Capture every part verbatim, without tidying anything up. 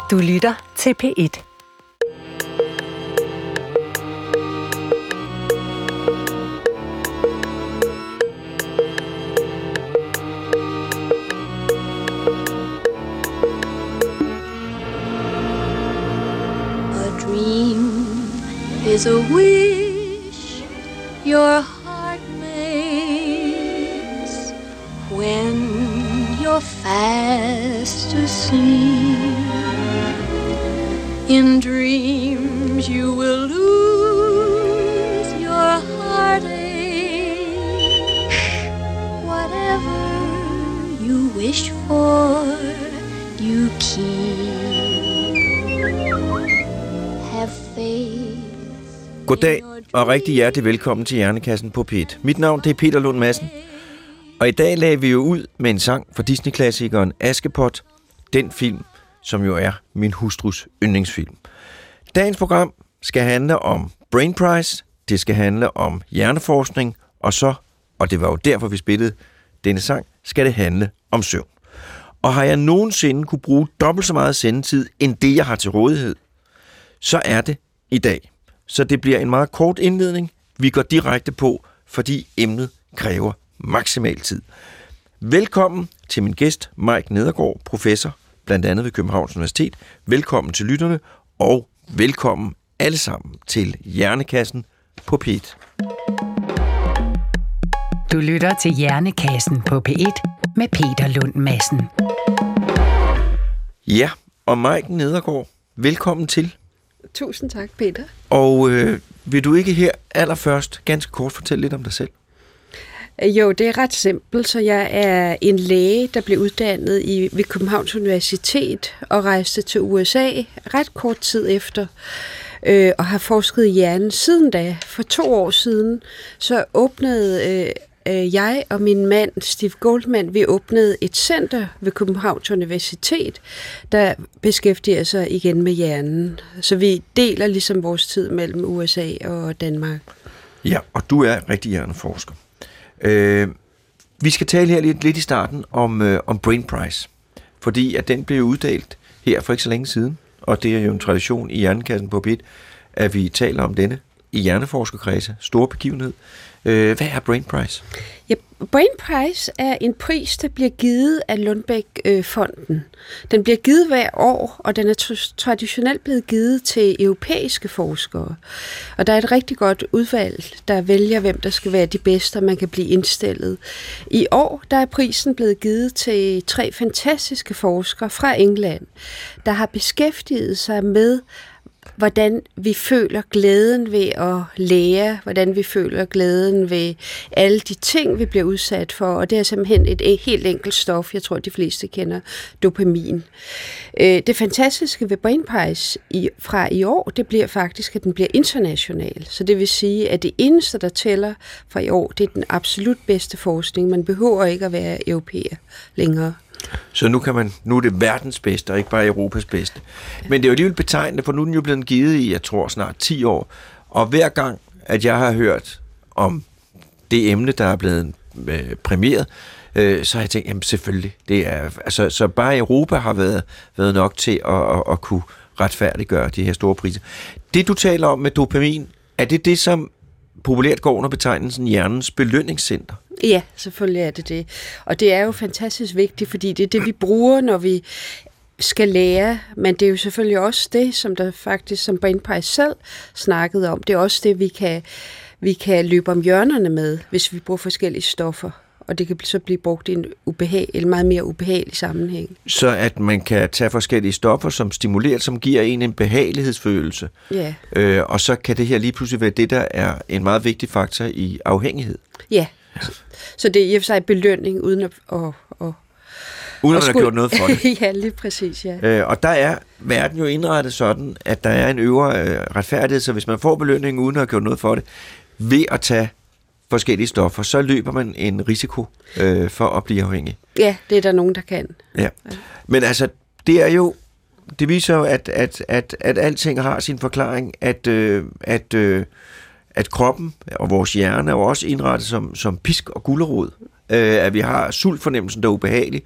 Du lytter til P et. Is a wish your heart makes when you're fast asleep. In dreams you will lose your heartache. Whatever you wish for, you keep. Have faith. Goddag og rigtig hjertelig velkommen til Hjernekassen på P et. Mit navn det er Peter Lund Madsen, og i dag lagde vi jo ud med en sang fra Disney-klassikeren Askepot, den film, som jo er min hustrus yndlingsfilm. Dagens program skal handle om Brain Prize, det skal handle om hjerneforskning, og så, og det var jo derfor vi spillede denne sang, skal det handle om søvn. Og har jeg nogensinde kunne bruge dobbelt så meget sendetid, end det jeg har til rådighed, så er det i dag. Så det bliver en meget kort indledning. Vi går direkte på, fordi emnet kræver maksimal tid. Velkommen til min gæst, Mike Nedergaard, professor, blandt andet ved Københavns Universitet. Velkommen til lytterne, og velkommen alle sammen til Hjernekassen på P et. Du lytter til Hjernekassen på P et med Peter Lund Madsen. Ja, og Mike Nedergaard, velkommen til. Tusind tak, Peter. Og øh, vil du ikke her allerførst ganske kort fortælle lidt om dig selv? Jo, det er ret simpelt. Så jeg er en læge, der blev uddannet i, ved Københavns Universitet og rejste til U S A ret kort tid efter, øh, og har forsket i hjernen siden da. For to år siden, så åbnede øh, jeg og min mand, Steve Goldman, vi åbnede et center ved Københavns Universitet, der beskæftiger sig igen med hjernen. Så vi deler ligesom vores tid mellem U S A og Danmark. Ja, og du er rigtig hjerneforsker. Øh, vi skal tale her lidt, lidt i starten om, øh, om Brain Prize, fordi at den blev uddelt her for ikke så længe siden, og det er jo en tradition i Hjernekassen på P et, at vi taler om denne i hjerneforskerkredse, store begivenhed. Øh, hvad er Brain Prize? Ja, Brain Prize er en pris, der bliver givet af Lundbeck-fonden. Den bliver givet hver år, og den er traditionelt blevet givet til europæiske forskere. Og der er et rigtig godt udvalg, der vælger, hvem der skal være de bedste, og man kan blive indstillet. I år der er prisen blevet givet til tre fantastiske forskere fra England, der har beskæftiget sig med hvordan vi føler glæden ved at lære, hvordan vi føler glæden ved alle de ting, vi bliver udsat for, og det er simpelthen et helt enkelt stof, jeg tror, de fleste kender, dopamin. Det fantastiske ved Brain Prize fra i år, det bliver faktisk, at den bliver international, så det vil sige, at det eneste, der tæller fra i år, det er den absolut bedste forskning. Man behøver ikke at være europæer længere. Så nu kan man, nu er det verdens bedste, og ikke bare Europas bedste. Men det er jo alligevel betegnende, for nu er den jo blevet givet i, jeg tror, snart ti år. Og hver gang, at jeg har hørt om det emne, der er blevet øh, præmieret, øh, så har jeg tænkt, jamen selvfølgelig, det er, altså, så bare Europa har været, været nok til at, at, at kunne retfærdiggøre de her store priser. Det, du taler om med dopamin, er det det, som populært går under betegnelsen hjernens belønningscenter? Ja, selvfølgelig er det det. Og det er jo fantastisk vigtigt, fordi det er det, vi bruger, når vi skal lære, men det er jo selvfølgelig også det, som der faktisk, som Brain Prize selv snakkede om, det er også det, vi kan, vi kan løbe om hjørnerne med, hvis vi bruger forskellige stoffer. Og det kan så blive brugt i en ubehag, eller meget mere ubehagelig sammenhæng. Så at man kan tage forskellige stoffer, som stimulerer, som giver en en behagelighedsfølelse. Ja. Øh, og så kan det her lige pludselig være det, der er en meget vigtig faktor i afhængighed. Ja. Så, så det er i og for sig belønning, uden at... at, at uden at man har gjort noget for det. Ja, lige præcis, ja. Øh, og der er verden jo indrettet sådan, at der er en øvre øh, retfærdighed, så hvis man får belønning uden at have gjort noget for det, ved at tage forskellige stoffer, så løber man en risiko øh, for at blive afhængig. Ja, det er der nogen, der kan. Ja. Men altså, det er jo, det viser jo, at, at, at, at alting har sin forklaring, at, øh, at, øh, at kroppen og vores hjerne er jo også indrettet som, som pisk og gulerod. Øh, at vi har sultfornemmelsen, der er ubehagelig,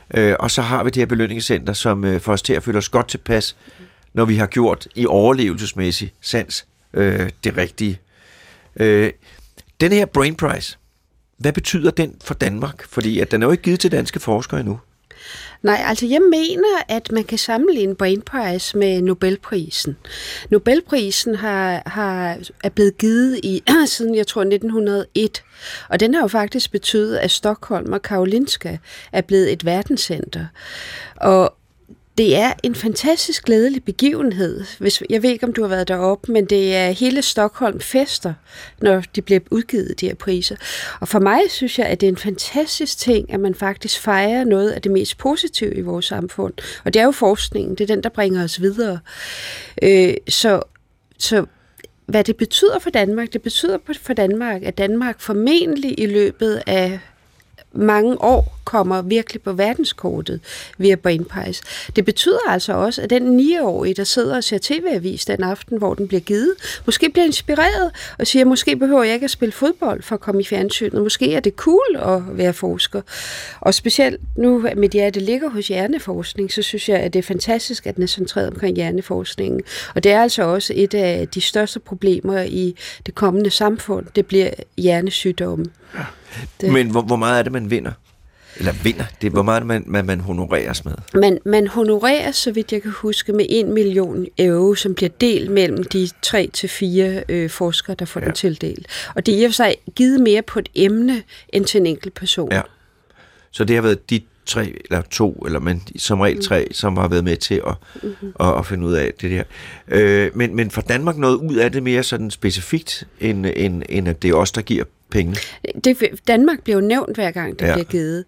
Øh, og så har vi det her belønningscenter, som øh, får os til at føle os godt tilpas, når vi har gjort i overlevelsesmæssig sans øh, det rigtige. Øh, den her Brain Prize, hvad betyder den for Danmark? Fordi at den er jo ikke givet til danske forskere endnu. Nej, altså jeg mener, at man kan sammenligne Brain Prize med Nobelprisen. Nobelprisen har, har, er blevet givet i siden, jeg tror, nitten hundrede og en, og den har jo faktisk betydet, at Stockholm og Karolinska er blevet et verdenscenter. Og det er en fantastisk glædelig begivenhed. Hvis, jeg ved ikke, om du har været deroppe, men det er hele Stockholm fester, når de bliver udgivet, de her priser. Og for mig synes jeg, at det er en fantastisk ting, at man faktisk fejrer noget af det mest positive i vores samfund. Og det er jo forskningen, det er den, der bringer os videre. Øh, så, så hvad det betyder for Danmark? Det betyder for Danmark, at Danmark formentlig i løbet af mange år kommer virkelig på verdenskortet via Brain Prize. Det betyder altså også, at den niårige, der sidder og ser tv-avis den aften, hvor den bliver givet, måske bliver inspireret og siger, måske behøver jeg ikke at spille fodbold for at komme i fjernsynet. Måske er det cool at være forsker. Og specielt nu med det, at det ligger hos hjerneforskning, så synes jeg, at det er fantastisk, at den er centreret omkring hjerneforskningen. Og det er altså også et af de største problemer i det kommende samfund. Det bliver hjernesygdomme. Det. Men hvor, hvor meget er det, man vinder? Eller vinder? Det er, hvor meget er det, man, man, man honoreres med? Man, man honoreres, så vidt jeg kan huske, med en million euro, som bliver delt mellem de tre til fire øh, forskere, der får ja. den tildelt. Og det er i og for sig givet mere på et emne, end til en enkelt person. Ja. Så det har været de tre, eller to, eller men som regel tre, som har været med til at, mm-hmm. at, at finde ud af det der. Øh, men, men for Danmark noget ud af det mere sådan specifikt, end, end, end at det er os, der giver penge. Det, Danmark bliver jo nævnt hver gang, det ja. bliver givet.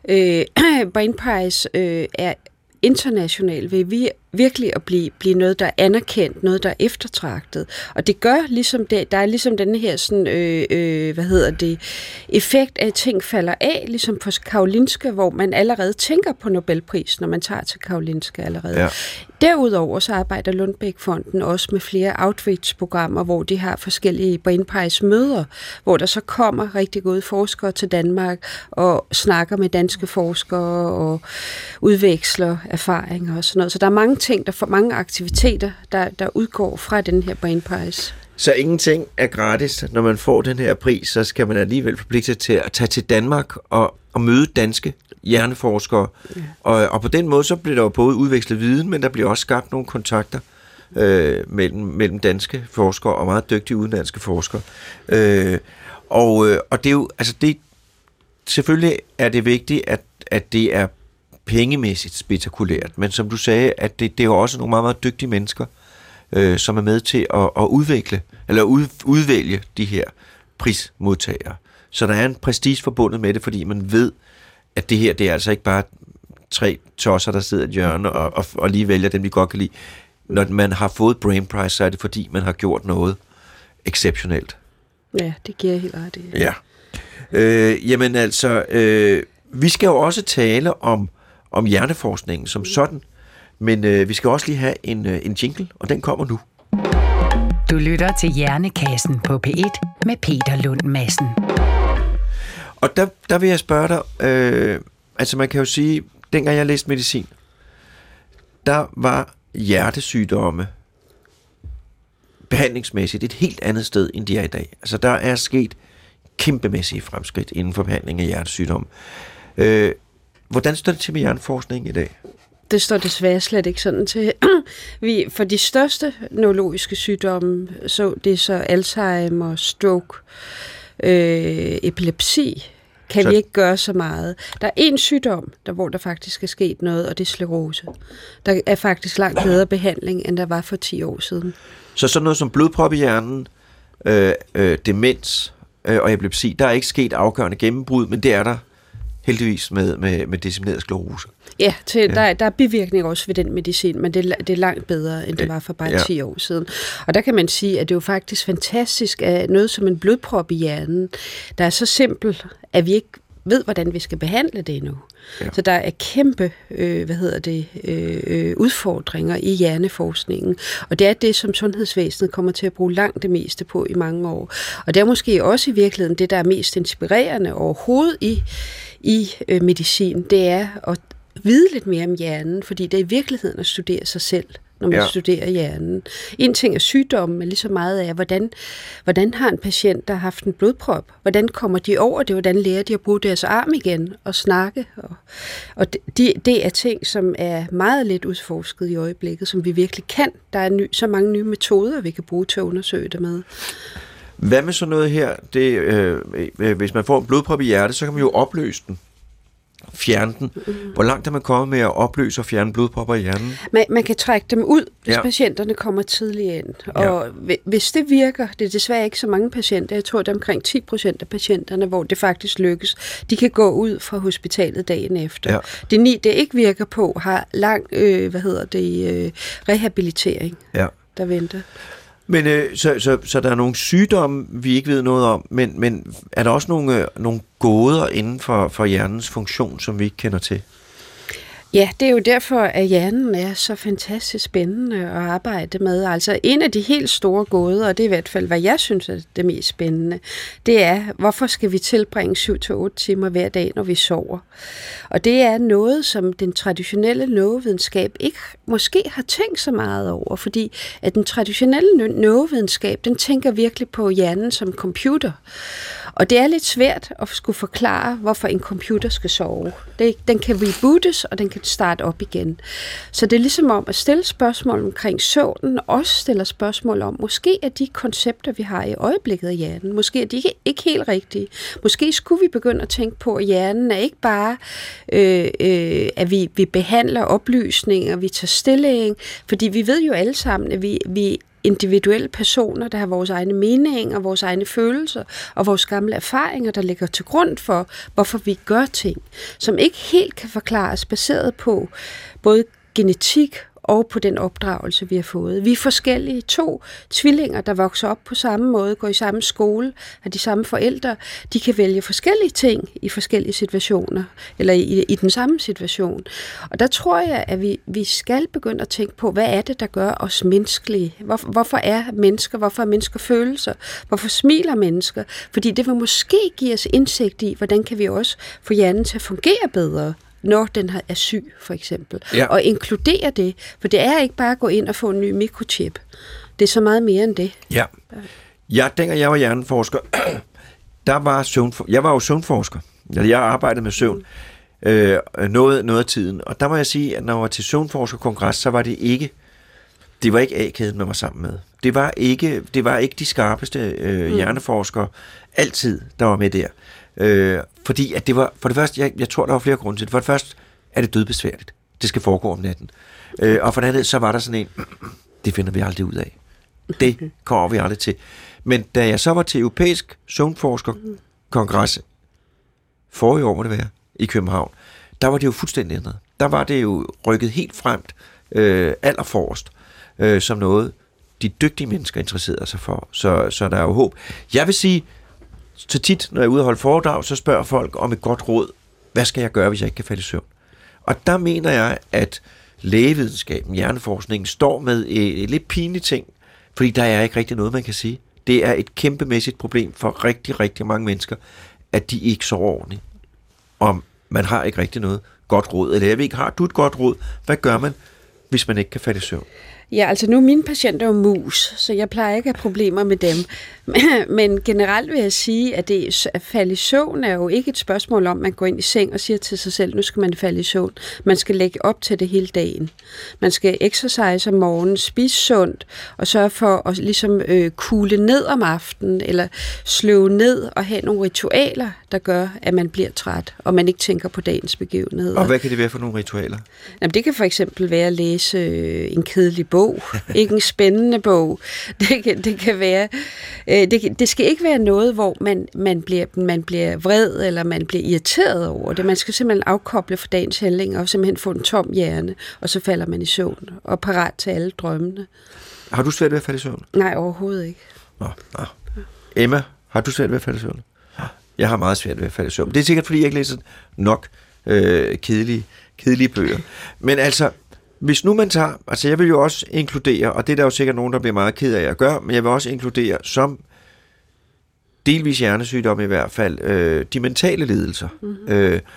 Øh, Brain Prize øh, er international ved vi virkelig at blive, blive noget, der er anerkendt, noget, der er eftertragtet. Og det gør ligesom det, der er ligesom denne her sådan, øh, øh, hvad hedder det, effekt af, at ting falder af, ligesom på Karolinska, hvor man allerede tænker på Nobelprisen, når man tager til Karolinska allerede. Ja. Derudover så arbejder Lundbeck-fonden også med flere outreach-programmer, hvor de har forskellige Brain Prize-møder, hvor der så kommer rigtig gode forskere til Danmark og snakker med danske forskere og udveksler erfaringer og sådan noget. Så der er mange ting, der får mange aktiviteter, der, der udgår fra den her Brain Prize. Så ingenting er gratis. Når man får den her pris, så skal man alligevel forpligte sig til at tage til Danmark og, og møde danske hjerneforskere. Ja. Og, og på den måde, så bliver der jo både udvekslet viden, men der bliver også skabt nogle kontakter øh, mellem, mellem danske forskere og meget dygtige udenlandske forskere. Øh, og, øh, og det er jo, altså det, selvfølgelig er det vigtigt, at, at det er pengemæssigt spektakulært, men som du sagde, at det, det er jo også nogle meget, meget dygtige mennesker, øh, som er med til at, at udvikle, eller ud, udvælge de her prismodtagere. Så der er en prestige forbundet med det, fordi man ved, at det her, det er altså ikke bare tre tosser, der sidder i et hjørne og, og, og lige vælger dem, vi godt kan lide. Når man har fået Brain Prize, så er det fordi, man har gjort noget exceptionelt. Ja, det giver jeg helt ret i. Ja. Øh, jamen altså, øh, vi skal jo også tale om om hjerneforskningen som sådan, men øh, vi skal også lige have en, øh, en jingle, og den kommer nu. Du lytter til Hjernekassen på P et med Peter Lund Madsen. Og der, der vil jeg spørge dig, øh, altså man kan jo sige, dengang jeg læste medicin, der var hjertesygdomme behandlingsmæssigt et helt andet sted, end de er i dag. Altså der er sket kæmpemæssige fremskridt inden for behandling af hjertesygdomme. Øh, Hvordan står det til med hjerneforskning i dag? Det står desværre slet ikke sådan til. Vi, for de største neurologiske sygdomme, så det er så Alzheimer, stroke, øh, epilepsi, kan så vi ikke gøre så meget. Der er en sygdom, der, hvor der faktisk er sket noget, og det er sklerose. Der er faktisk langt bedre behandling, end der var for ti år siden. Så sådan noget som blodprop i hjernen, øh, øh, demens øh, og epilepsi, der er ikke sket afgørende gennembrud, men det er der heldigvis med, med, med dissemineret sklerose. Ja, til, ja. Der, der er bivirkninger også ved den medicin, men det, det er langt bedre, end det var for bare ja. ti år siden. Og der kan man sige, at det er jo faktisk fantastisk, at noget som en blodprop i hjernen, der er så simpelt, at vi ikke ved, hvordan vi skal behandle det endnu. Ja. Så der er kæmpe øh, hvad hedder det, øh, udfordringer i hjerneforskningen. Og det er det, som sundhedsvæsenet kommer til at bruge langt det meste på i mange år. Og det er måske også i virkeligheden det, der er mest inspirerende overhovedet i, i øh, medicin, det er at vide lidt mere om hjernen, fordi det er i virkeligheden at studere sig selv, når man ja. studerer hjernen. En ting er sygdommen, men lige så meget af, hvordan, hvordan har en patient, der har haft en blodprop, hvordan kommer de over det, hvordan lærer de at bruge deres arm igen og snakke. Og, og det, det er ting, som er meget lidt udforsket i øjeblikket, som vi virkelig kan. Der er ny, så mange nye metoder, vi kan bruge til at undersøge det med. Hvad med sådan noget her? Det, øh, hvis man får en blodprop i hjertet, så kan man jo opløse den. Fjerne den. Mm. Hvor langt er man kommet med at opløse og fjerne blodpropper i hjernen? Man, man kan trække dem ud, hvis ja. patienterne kommer tidligt ind. Og ja. hvis det virker, det er desværre ikke så mange patienter, jeg tror, det er omkring ti procent af patienterne, hvor det faktisk lykkes. De kan gå ud fra hospitalet dagen efter. Ja. Det ni, det ikke virker på, har lang øh, hvad hedder det, øh, rehabilitering, ja. der venter. Men øh, så, så, så der er nogle sygdomme, vi ikke ved noget om, men, men er der også nogle, øh, nogle gåder inden for, for hjernens funktion, som vi ikke kender til? Ja, det er jo derfor, at hjernen er så fantastisk spændende at arbejde med. Altså en af de helt store gåder, og det er i hvert fald, hvad jeg synes er det mest spændende, det er, hvorfor skal vi tilbringe syv til otte timer hver dag, når vi sover? Og det er noget, som den traditionelle neurovidenskab ikke måske har tænkt så meget over, fordi at den traditionelle neurovidenskab, den tænker virkelig på hjernen som computer. Og det er lidt svært at skulle forklare, hvorfor en computer skal sove. Det, den kan rebootes, og den kan starte op igen. Så det er ligesom om at stille spørgsmål omkring søvnen, også stiller spørgsmål om, måske er de koncepter, vi har i øjeblikket af hjernen, måske er de ikke, ikke helt rigtige. Måske skulle vi begynde at tænke på, at hjernen er ikke bare, øh, øh, at vi, vi behandler oplysninger, vi tager stilling, fordi vi ved jo alle sammen, at vi, vi individuelle personer, der har vores egne meninger, vores egne følelser og vores gamle erfaringer, der ligger til grund for, hvorfor vi gør ting, som ikke helt kan forklares baseret på både genetik og på den opdragelse, vi har fået. Vi er forskellige. To tvillinger, der vokser op på samme måde, går i samme skole, har de samme forældre. De kan vælge forskellige ting i forskellige situationer, eller i, i den samme situation. Og der tror jeg, at vi, vi skal begynde at tænke på, hvad er det, der gør os menneskelige? Hvor, hvorfor er mennesker? Hvorfor er mennesker følelser? Hvorfor smiler mennesker? Fordi det vil måske give os indsigt i, hvordan kan vi også få hjernen til at fungere bedre, når den er syg, for eksempel. Ja. Og inkludere det, for det er ikke bare at gå ind og få en ny mikrochip. Det er så meget mere end det. Ja. Ja, dengang jeg var hjerneforsker, der var søvnfor- jeg var jo søvnforsker. Jeg arbejdede med søvn mm. øh, noget, noget af tiden. Og der må jeg sige, at når jeg var til søvnforskerkongres, så var det ikke, det var ikke A-kæden, man var sammen med. Det var ikke, det var ikke de skarpeste øh, mm. hjerneforskere altid, der var med der. Øh, fordi at det var, for det første, jeg, jeg tror, der var flere grunde til det. For det første er det dødbesværligt. Det skal foregå om natten. Øh, og for det andet, så var der sådan en, det finder vi aldrig ud af. Det kommer vi aldrig til. Men da jeg så var til europæisk søvnforskerkongres, forrige år må det være, i København, der var det jo fuldstændig ændret. Der var det jo rykket helt fremt, øh, allerforrest, øh, som noget, de dygtige mennesker interesserede sig for. Så, så der er jo håb. Jeg vil sige, så tit, når jeg er ude og holde foredrag, så spørger folk om et godt råd. Hvad skal jeg gøre, hvis jeg ikke kan falde i søvn? Og der mener jeg, at lægevidenskaben, hjerneforskningen, står med et, et lidt pinligt ting, fordi der er ikke rigtig noget, man kan sige. Det er et kæmpemæssigt problem for rigtig, rigtig mange mennesker, at de ikke sover ordentligt. Og man har ikke rigtig noget godt råd. Eller jeg ved ikke, har du et godt råd? Hvad gør man, hvis man ikke kan falde i søvn? Ja, altså nu er mine patienter jo mus, så jeg plejer ikke at have problemer med dem. Men generelt vil jeg sige, at det at falde i søvn er jo ikke et spørgsmål om, at man går ind i seng og siger til sig selv, nu skal man falde i søvn. Man skal lægge op til det hele dagen. Man skal exercise om morgenen, spise sundt og sørge for at ligesom øh, kugle ned om aftenen eller sløve ned og have nogle ritualer, der gør, at man bliver træt, og man ikke tænker på dagens begivenheder. Og hvad kan det være for nogle ritualer? Jamen, det kan for eksempel være at læse øh, en kedelig bog, ikke en spændende bog. Det kan, det kan være, øh, det, det skal ikke være noget, hvor man, man, bliver, man bliver vred, eller man bliver irriteret over det. Man skal simpelthen afkoble for dagens handlinger, og simpelthen få en tom hjerne, og så falder man i søvn, og parat til alle drømmene. Har du svært ved at falde i søvn? Nej, overhovedet ikke. Nå, nå. Emma, har du svært ved at falde i søvn? Jeg har meget svært ved at falde i søvn. Det er sikkert, fordi jeg ikke læser nok øh, kedelige, kedelige bøger. Men altså, hvis nu man tager, altså jeg vil jo også inkludere, og det er der jo sikkert nogen, der bliver meget ked af at gøre, men jeg vil også inkludere som delvis hjernesygdom i hvert fald, øh, de mentale lidelser. Mm-hmm. Øh,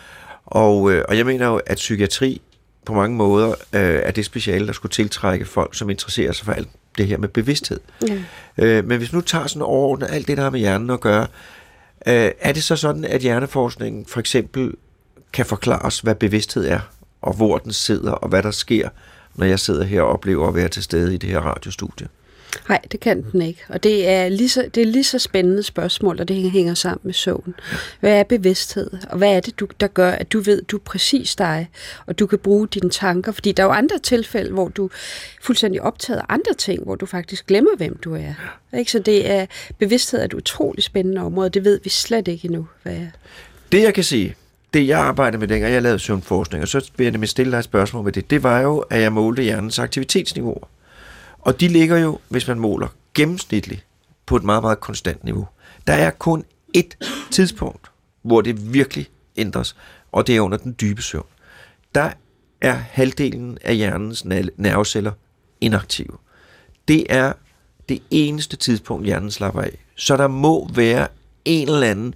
Og, øh, og jeg mener jo, at psykiatri på mange måder øh, er det speciale, der skulle tiltrække folk, som interesserer sig for alt det her med bevidsthed. Mm. Øh, men hvis nu tager sådan overordnet alt det, der har med hjernen at gøre, øh, er det så sådan, at hjerneforskningen for eksempel kan forklare os, hvad bevidsthed er, og hvor den sidder, og hvad der sker, når jeg sidder her og oplever at være til stede i det her radiostudie? Nej, det kan den ikke. Og det er lige så, det er lige så spændende spørgsmål, og det hænger sammen med søvn. Hvad er bevidsthed? Og hvad er det, du, der gør, at du ved, du er præcis dig, og du kan bruge dine tanker? Fordi der er jo andre tilfælde, hvor du fuldstændig optaget af andre ting, hvor du faktisk glemmer, hvem du er. Ikke? Så det er bevidsthed er et utroligt spændende område. Det ved vi slet ikke endnu, hvad er. Det, jeg kan sige, det jeg arbejdede med dengang, jeg lavede søvnforskning, og så vil jeg nemlig stille dig et spørgsmål med det, det var jo, at jeg målte hjernens aktivitetsniveauer. Og de ligger jo, hvis man måler gennemsnitligt, på et meget, meget konstant niveau. Der er kun ét tidspunkt, hvor det virkelig ændres, og det er under den dybe søvn. Der er halvdelen af hjernens nerveceller inaktive. Det er det eneste tidspunkt, hjernen slapper af. Så der må være en eller anden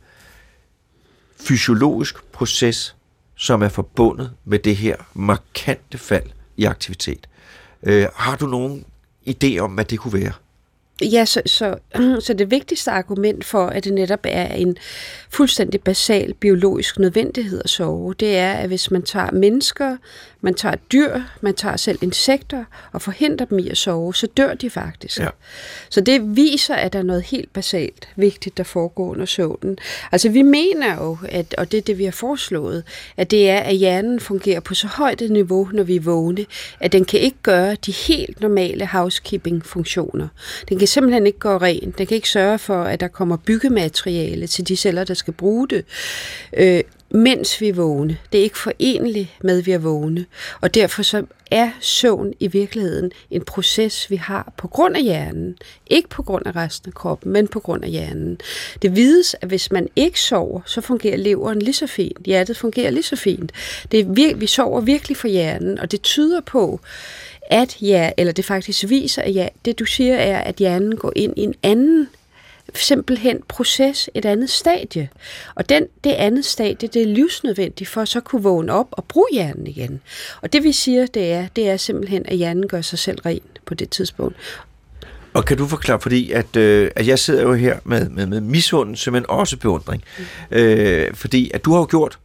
fysiologisk proces, som er forbundet med det her markante fald i aktivitet. Øh, har du nogen idé om, hvad det kunne være? Ja, så, så, så det vigtigste argument for, at det netop er en fuldstændig basal biologisk nødvendighed at sove, det er, at hvis man tager mennesker, man tager dyr, man tager selv insekter og forhindrer dem i at sove, så dør de faktisk. Ja. Så det viser, at der er noget helt basalt vigtigt, der foregår under søvnen. Altså vi mener jo, at, og det er det, vi har foreslået, at det er, at hjernen fungerer på så højt et niveau, når vi er vågne, at den kan ikke gøre de helt normale housekeeping-funktioner. Den kan simpelthen ikke gå rent. Den kan ikke sørge for, at der kommer byggemateriale til de celler, der skal bruge det, øh, mens vi er vågne. Det er ikke forenligt med, at vi er vågne. Og derfor så er søvn i virkeligheden en proces, vi har på grund af hjernen. Ikke på grund af resten af kroppen, men på grund af hjernen. Det vides, at hvis man ikke sover, så fungerer leveren lige så fint. Hjertet fungerer lige så fint. Det er vir- vi sover virkelig for hjernen, og det tyder på, at ja, eller det faktisk viser, at ja, det du siger er, at hjernen går ind i en anden simpelthen proces, et andet stadie. Og den, det andet stadie, det er livsnødvendigt for at så kunne vågne op og bruge hjernen igen. Og det vi siger, det er, det er simpelthen, at hjernen gør sig selv ren på det tidspunkt. Og kan du forklare, fordi at, øh, at jeg sidder jo her med, med, med misundelse, men også beundring. Mm. Øh, fordi at du har jo gjort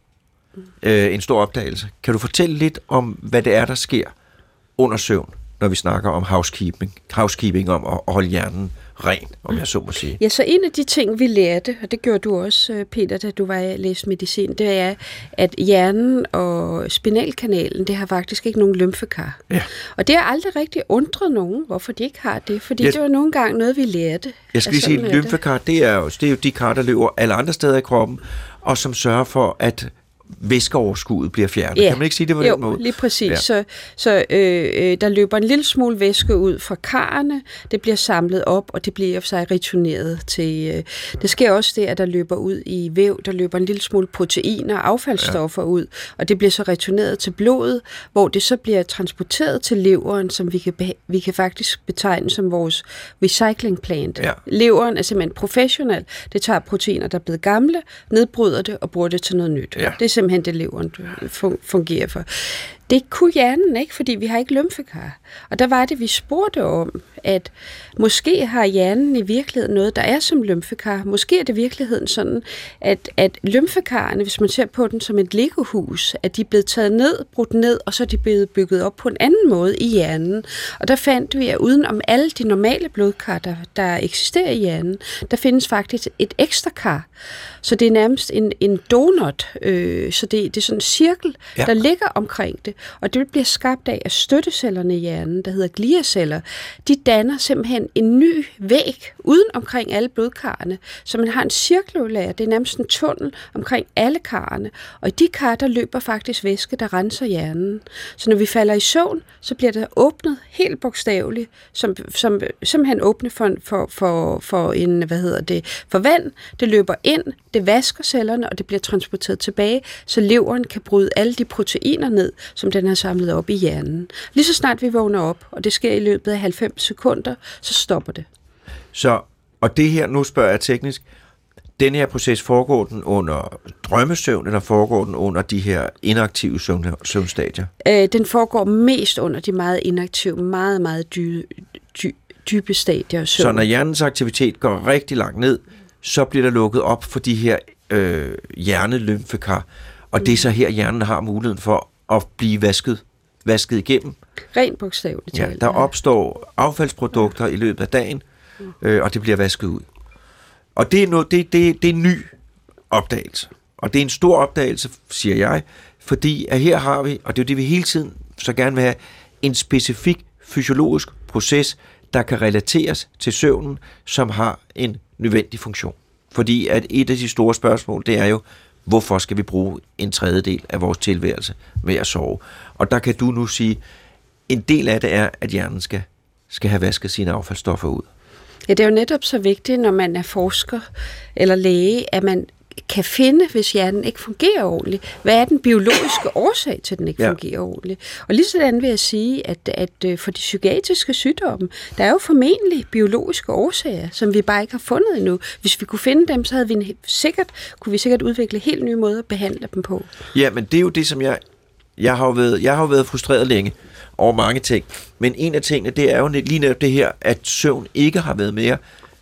øh, en stor opdagelse. Kan du fortælle lidt om, hvad det er, der sker under søvn, når vi snakker om housekeeping, housekeeping om at holde hjernen ren, om jeg så må sige? Ja, så en af de ting, vi lærte, og det gjorde du også, Peter, da du var og læste medicin, det er, at hjernen og spinalkanalen, det har faktisk ikke nogen lymfekar. Ja. Og det har aldrig rigtig undret nogen, hvorfor de ikke har det, fordi jeg, det var nogle gange noget, vi lærte. Jeg skal lige sige, at lymfekar, det er, jo, det er jo de kar, der løber alle andre steder i kroppen, og som sørger for, at væskeoverskuddet bliver fjernet. Ja. Kan man ikke sige det på jo, den måde? Lige præcis. Ja. Så, så øh, der løber en lille smule væske ud fra karrene, det bliver samlet op, og det bliver for sig returneret til... Øh, det sker også det, at der løber ud i væv, der løber en lille smule proteiner og affaldsstoffer ja. ud, og det bliver så returneret til blodet, hvor det så bliver transporteret til leveren, som vi kan, vi kan faktisk betegne som vores recycling plant. Ja. Leveren er simpelthen professionel. Det tager proteiner, der er blevet gamle, nedbryder det og bruger det til noget nyt. Ja. Det er simpelthen det, leveren fungerer for. Det kunne hjernen ikke, fordi vi har ikke lymfekar. Og der var det, vi spurgte om, at måske har hjernen i virkeligheden noget, der er som lymfekar. Måske er det i virkeligheden sådan, at, at lymfekarerne, hvis man ser på den som et legohus, at de er blevet taget ned, brudt ned, og så er de blevet bygget op på en anden måde i hjernen. Og der fandt vi, at uden om alle de normale blodkar, der, der eksisterer i hjernen, der findes faktisk et ekstra kar. Så det er nærmest en, en donut, øh, så det, det er sådan en cirkel, ja. der ligger omkring det. Og det bliver skabt af, at støttecellerne i hjernen, der hedder gliaceller, de danner simpelthen en ny væg uden omkring alle blodkarrene. Så man har en cirkulær, det er nærmest en tunnel omkring alle karrene. Og i de kar, der løber faktisk væske, der renser hjernen. Så når vi falder i søvn, så bliver der åbnet helt bogstaveligt, som, som simpelthen åbnet for, for, for, for en, hvad hedder det, for vand. Det løber ind, det vasker cellerne, og det bliver transporteret tilbage, så leveren kan bryde alle de proteiner ned, som den har samlet op i hjernen. Lige så snart vi vågner op, og det sker i løbet af halvfems sekunder, så stopper det. Så, og det her, nu spørger jeg teknisk, den her proces, foregår den under drømmesøvn, eller foregår den under de her inaktive søvn, søvnstadier? Øh, den foregår mest under de meget inaktive, meget, meget dy, dy, dybe stadier. Så. så når hjernens aktivitet går rigtig langt ned, så bliver der lukket op for de her øh, hjernelymfekar, og mm. det er så her, hjernen har muligheden for at blive vasket, vasket igennem. Rent bogstaveligt ja, der opstår affaldsprodukter i løbet af dagen, øh, og det bliver vasket ud. Og det er, noget, det, det, det er en ny opdagelse. Og det er en stor opdagelse, siger jeg, fordi at her har vi, og det er jo det, vi hele tiden så gerne vil have, en specifik fysiologisk proces, der kan relateres til søvnen, som har en nødvendig funktion. Fordi at et af de store spørgsmål, det er jo, hvorfor skal vi bruge en tredjedel af vores tilværelse med at sove? Og der kan du nu sige, en del af det er, at hjernen skal, skal have vasket sine affaldsstoffer ud. Ja, det er jo netop så vigtigt, når man er forsker eller læge, at man kan finde, hvis hjernen ikke fungerer ordentligt, hvad er den biologiske årsag til, at den ikke ja. fungerer ordentligt. Og lige sådan vil jeg sige, at, at for de psykiatriske sygdomme, der er jo formentlig biologiske årsager, som vi bare ikke har fundet endnu. Hvis vi kunne finde dem, så havde vi sikkert, kunne vi sikkert udvikle helt nye måder at behandle dem på. Ja, men det er jo det, som jeg... Jeg har jo været, jeg har jo været frustreret længe over mange ting, men en af tingene, det er jo lige netop det her, at søvn ikke har været mere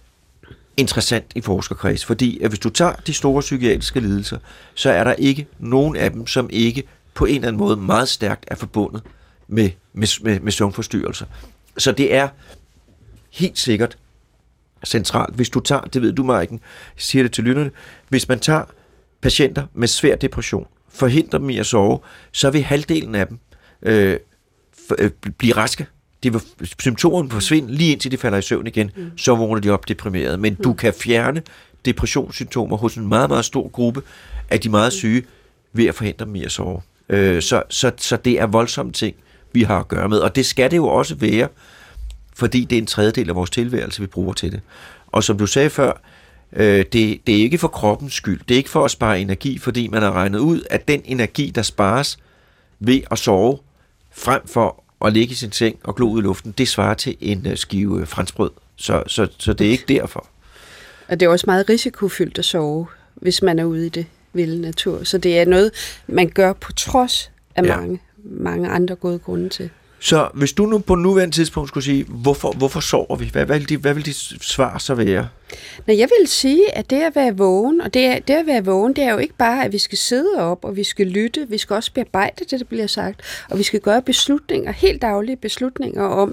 interessant i forskerkreds, fordi at hvis du tager de store psykiatriske lidelser, så er der ikke nogen af dem, som ikke på en eller anden måde meget stærkt er forbundet med, med, med, med søvnforstyrrelser. Så det er helt sikkert centralt. Hvis du tager, det ved du, Maiken, jeg siger det til lytterne, hvis man tager patienter med svær depression, forhindrer dem i at sove, så vil halvdelen af dem øh, for, øh, blive raske. De vil, symptomerne forsvinder lige indtil de falder i søvn igen, mm. så vågner de op deprimeret. Men mm. du kan fjerne depressionssymptomer hos en meget, meget stor gruppe af de meget syge ved at forhindre dem i at sove. Øh, så, så, så det er voldsomme ting, vi har at gøre med. Og det skal det jo også være, fordi det er en tredjedel af vores tilværelse, vi bruger til det. Og som du sagde før, øh, det, det er ikke for kroppens skyld. Det er ikke for at spare energi, fordi man har regnet ud, at den energi, der spares ved at sove, frem for at ligge i sin seng og glo ud i luften, det svarer til en skive franskbrød. Så, så, så det er ikke derfor. Og det er også meget risikofyldt at sove, hvis man er ude i det vilde natur. Så det er noget, man gør på trods af ja. mange, mange andre gode grunde til. Så hvis du nu på nuværende tidspunkt skulle sige, hvorfor, hvorfor sover vi? Hvad, hvad, vil de, hvad vil dit svar så være? Nå, jeg vil sige, at det at være vågen, og det, er, det at være vågen, det er jo ikke bare, at vi skal sidde op, og vi skal lytte, vi skal også bearbejde det, der bliver sagt, og vi skal gøre beslutninger, helt daglige beslutninger om,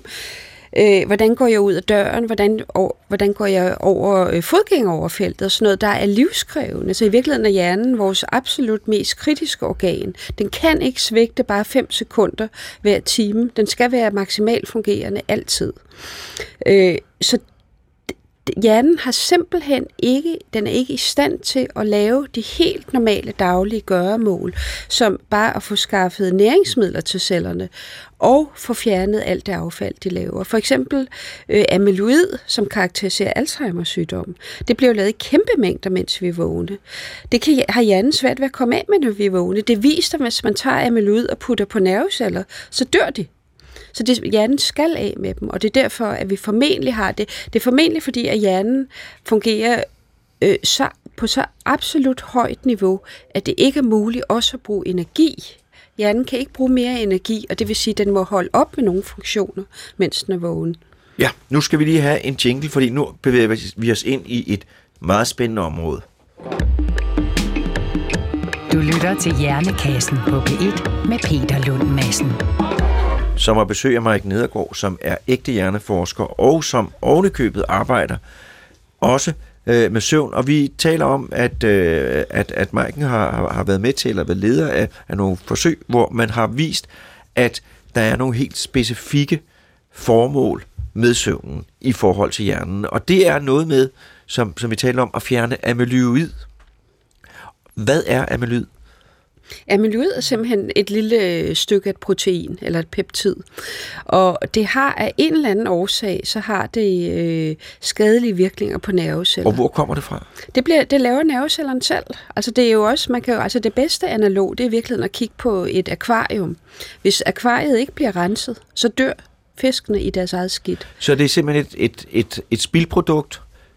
øh, hvordan går jeg ud af døren, hvordan, og, hvordan går jeg over øh, fodgængeroverfeltet og sådan noget, der er livskrævende. Så i virkeligheden er hjernen vores absolut mest kritiske organ. Den kan ikke svigte bare fem sekunder hver time. Den skal være maksimalt fungerende altid. Øh, så hjernen har simpelthen ikke, den er ikke i stand til at lave de helt normale daglige gøremål, som bare at få skaffet næringsmidler til cellerne og få fjernet alt det affald, de laver. For eksempel øh, amyloid, som karakteriserer Alzheimer's sygdom. Det bliver jo lavet i kæmpe mængder, mens vi er vågne. Det kan, har hjernen svært ved at komme af med, når vi er vågne. Det viser, at hvis man tager amyloid og putter på nerveceller, så dør de. Så det, hjernen skal af med dem, og det er derfor, at vi formentlig har det. Det er formentlig, fordi at hjernen fungerer øh, så, på så absolut højt niveau, at det ikke er muligt også at bruge energi. Hjernen kan ikke bruge mere energi, og det vil sige, at den må holde op med nogle funktioner, mens den er vågen. Ja, nu skal vi lige have en jingle, fordi nu bevæger vi os ind i et meget spændende område. Du lytter til Hjernekassen på P et med Peter Lund Madsen. Som har besøg af Maiken Nedergaard, som er ægte hjerneforsker, og som ovenikøbet arbejder også øh, med søvn. Og vi taler om, at, øh, at, at Maiken har, har været med til, eller været leder af, af nogle forsøg, hvor man har vist, at der er nogle helt specifikke formål med søvnen i forhold til hjernen. Og det er noget med, som, som vi taler om, at fjerne amyloid. Hvad er amyloid? Amyloid er simpelthen et lille stykke af et protein, eller et peptid. Og det har af en eller anden årsag, så har det øh, skadelige virkninger på nerveceller. Og hvor kommer det fra? Det, bliver, det laver nervecellerne selv. Altså det er jo også, man kan jo, altså det bedste analog, det er i virkeligheden at kigge på et akvarium. Hvis akvariet ikke bliver renset, så dør fiskene i deres eget skidt. Så det er simpelthen et, et, et, et spildprodukt,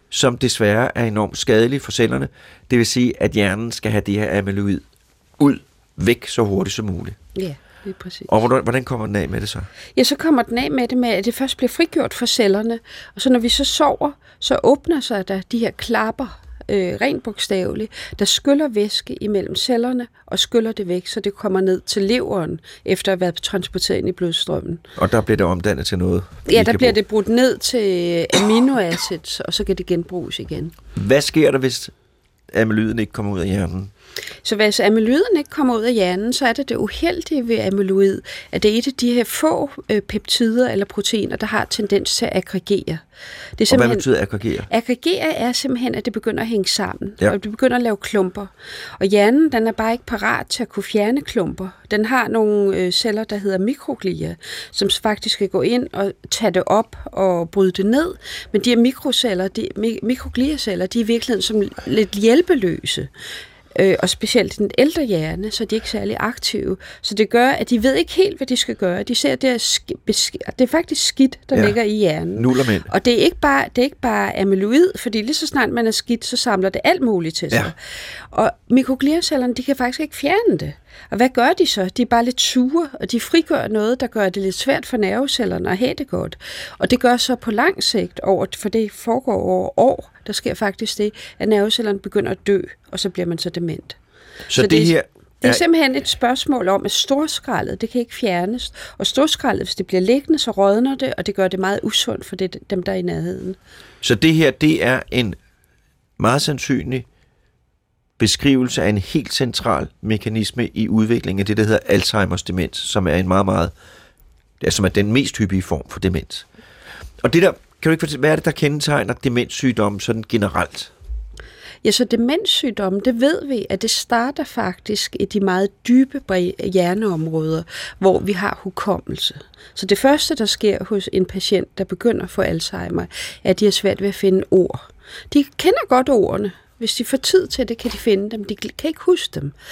som desværre er enormt skadelig for cellerne. Det vil sige, at hjernen skal have det her amyloid ud, væk så hurtigt som muligt. Ja, det er præcis. Og hvordan, hvordan kommer den af med det så? Ja, så kommer den af med det med, at det først bliver frigjort fra cellerne, og så når vi så sover, så åbner sig der de her klapper, øh, rent bogstaveligt, der skyller væske imellem cellerne og skyller det væk, så det kommer ned til leveren, efter at have været transporteret ind i blodstrømmen. Og der bliver det omdannet til noget? Ja, der bliver det brudt ned til aminoacids, og så kan det genbruges igen. Hvad sker der, hvis amyloiden ikke kommer ud af hjernen? Så hvis amyloiden ikke kommer ud af hjernen, så er det det uheldige ved amyloid, at det er et af de her få øh, peptider eller proteiner, der har tendens til at aggregere. Det er og hvad betyder aggregere? Aggregere er simpelthen, at det begynder at hænge sammen, ja. og det begynder at lave klumper. Og hjernen, den er bare ikke parat til at kunne fjerne klumper. Den har nogle øh, celler, der hedder mikroglia, som faktisk skal gå ind og tage det op og bryde det ned. Men de her mikroceller, de, mikrogliaceller, de er i virkeligheden som lidt hjælpeløse. Øh, og specielt i den ældre hjerne, så er de ikke særlig aktive. Så det gør, at de ved ikke helt, hvad de skal gøre. De ser, at det er, sk- besk- det er faktisk skidt, der ja. ligger i hjernen. Nullermænd. Og det er, ikke bare, det er ikke bare amyloid, fordi lige så snart man er skidt, så samler det alt muligt til sig. Ja. Og mikrogliacellerne, de kan faktisk ikke fjerne det. Og hvad gør de så? De er bare lidt sure, og de frigør noget, der gør det lidt svært for nervecellerne at have det godt. Og det gør så på lang sigt, over, for det foregår over år, der sker faktisk det, at nervecellerne begynder at dø, og så bliver man så dement. Så, så det, det her... Er... Det er simpelthen et spørgsmål om, at storskraldet, det kan ikke fjernes. Og storskraldet, hvis det bliver liggende, så rådner det, og det gør det meget usundt for det, dem, der er i nærheden. Så det her, det er en meget sandsynlig beskrivelse af en helt central mekanisme i udviklingen af det, der hedder Alzheimers demens, som er en meget, meget, ja, som er den mest hyppige form for demens. Og det der, kan du ikke fortælle, hvad er det, der kendetegner demenssygdomme sådan generelt? Ja, så demenssygdomme, det ved vi, at det starter faktisk i de meget dybe hjerneområder, hvor vi har hukommelse. Så det første, der sker hos en patient, der begynder at få Alzheimer, er, at de har svært ved at finde ord. De kender godt ordene. Hvis de får tid til det, kan de finde dem. De kan ikke huske dem.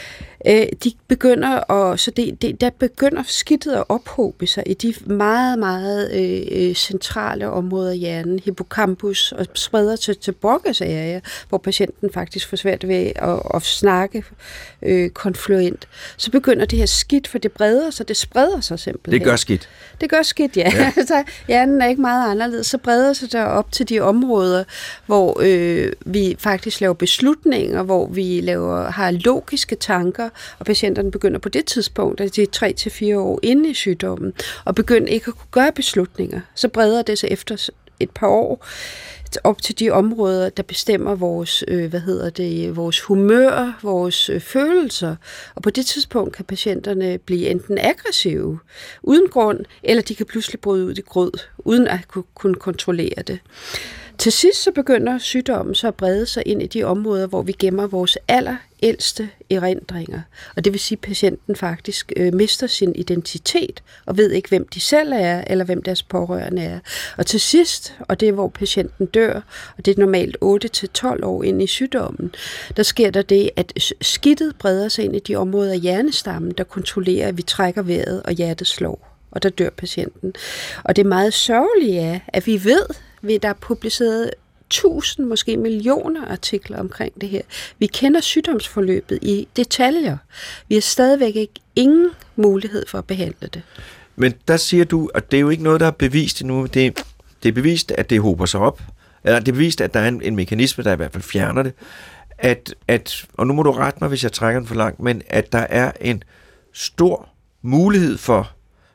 De begynder at, så det, det, der begynder skidtet at ophobe sig i de meget, meget øh, centrale områder af hjernen, hippocampus, og spreder til, til Broca's area, hvor patienten faktisk får svært ved at, at snakke øh, konfluent. Så begynder det her skidt, for det breder sig, det spreder sig simpelthen. Det gør skidt. Det gør skidt, ja. ja. Så hjernen er ikke meget anderledes. Så breder sig der op til de områder, hvor øh, vi faktisk laver beslutninger, hvor vi laver, har logiske tanker, og patienterne begynder på det tidspunkt, at de er tre til fire år inde i sygdommen, og begynder ikke at kunne gøre beslutninger. Så breder det sig efter et par år op til de områder, der bestemmer vores, øh, hvad hedder det, vores humør, vores øh, følelser. Og på det tidspunkt kan patienterne blive enten aggressive, uden grund, eller de kan pludselig bryde ud i gråd, uden at kunne kontrollere det. Til sidst så begynder sygdommen så at brede sig ind i de områder, hvor vi gemmer vores allerældste erindringer. Og det vil sige, at patienten faktisk øh, mister sin identitet og ved ikke, hvem de selv er, eller hvem deres pårørende er. Og til sidst, og det er, hvor patienten dør, og det er normalt otte til tolv år ind i sygdommen, der sker der det, at skidtet breder sig ind i de områder af hjernestammen, der kontrollerer, at vi trækker vejret, og hjertet slår. Og der dør patienten. Og det meget sørgelige er, at vi ved, at der er publiceret tusind, måske millioner artikler omkring det her. Vi kender sygdomsforløbet i detaljer. Vi har stadigvæk ikke ingen mulighed for at behandle det. Men der siger du, at det er jo ikke noget, der er bevist endnu. Det, det er bevist, at det hober sig op. Eller det er bevist, at der er en, en mekanisme, der i hvert fald fjerner det. At, at, og nu må du rette mig, hvis jeg trækker den for langt, men at der er en stor mulighed for,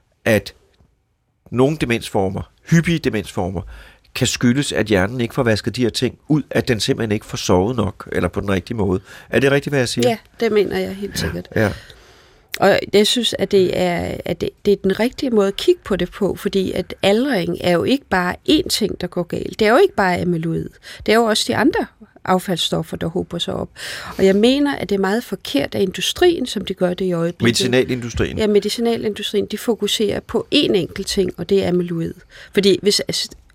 at nogle demensformer, hyppige demensformer, kan skyldes, at hjernen ikke får vasket de her ting ud, at den simpelthen ikke får sovet nok, eller på den rigtige måde. Er det rigtigt, hvad jeg siger? Ja, det mener jeg helt sikkert. Ja. Ja. Og jeg synes, at det er, at det, det er den rigtige måde at kigge på det på, fordi at aldring er jo ikke bare én ting, der går galt. Det er jo ikke bare amyloid. Det er jo også de andre affaldsstoffer, der hober sig op. Og jeg mener, at det er meget forkert af industrien, som de gør det i øjeblikket. Medicinalindustrien? Ja, medicinalindustrien, de fokuserer på én enkelt ting, og det er amyloid. Fordi hvis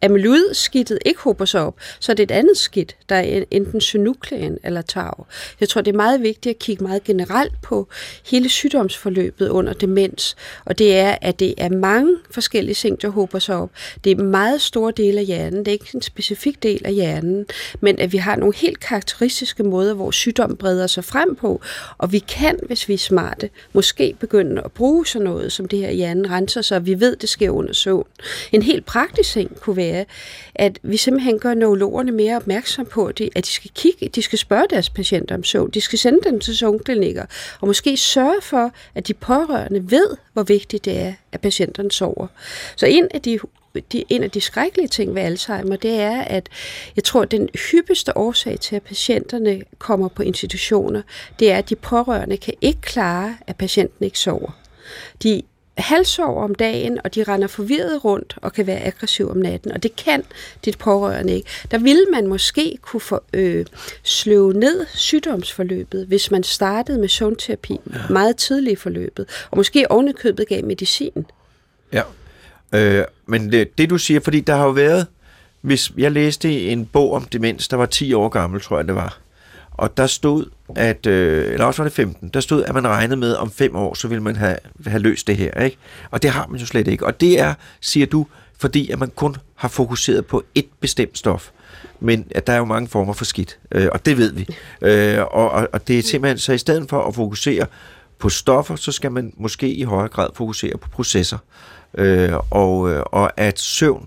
amyloidskidtet ikke hober sig op, så er det et andet skidt, der er enten synuklein eller tau. Jeg tror, det er meget vigtigt at kigge meget generelt på hele sygdomsforløbet under demens, og det er, at det er mange forskellige ting, der hober sig op. Det er meget store dele af hjernen, det er ikke en specifik del af hjernen, men at vi har nogle helt karakteristiske måder, hvor sygdom breder sig frem på, og vi kan, hvis vi er smarte, måske begynde at bruge sådan noget, som det her hjernen renser sig, og vi ved, det sker under søvn. En helt praktisk ting kunne være, at vi simpelthen gør neurologerne mere opmærksom på, at de skal kigge, de skal spørge deres patienter om søvn, de skal sende dem til søvnklinikker, og måske sørge for, at de pårørende ved, hvor vigtigt det er, at patienterne sover. Så en af de De, en af de skrækkelige ting ved Alzheimer, det er, at jeg tror, at den hyppigste årsag til, at patienterne kommer på institutioner, det er, at de pårørende kan ikke klare, at patienten ikke sover. De halvsover om dagen, og de render forvirret rundt og kan være aggressiv om natten, og det kan dit pårørende ikke. Der ville man måske kunne få, øh, slå ned sygdomsforløbet, hvis man startede med søvnterapi meget tidligt i forløbet, og måske ovenikøbet gav medicin. Ja. Øh, men det, det du siger, fordi der har jo været, hvis jeg læste en bog om demens, der var ti år gammel, tror jeg det var, og der stod, at, øh, eller også var det femten, der stod, at man regnede med, om fem år, så ville man have, have løst det her, ikke? Og det har man jo slet ikke. Og det er, siger du, fordi at man kun har fokuseret på et bestemt stof, men at der er jo mange former for skidt, øh, og det ved vi. Øh, og, og, og det er simpelthen, så i stedet for at fokusere på stoffer, så skal man måske i højere grad fokusere på processer. Øh, og, og at søvn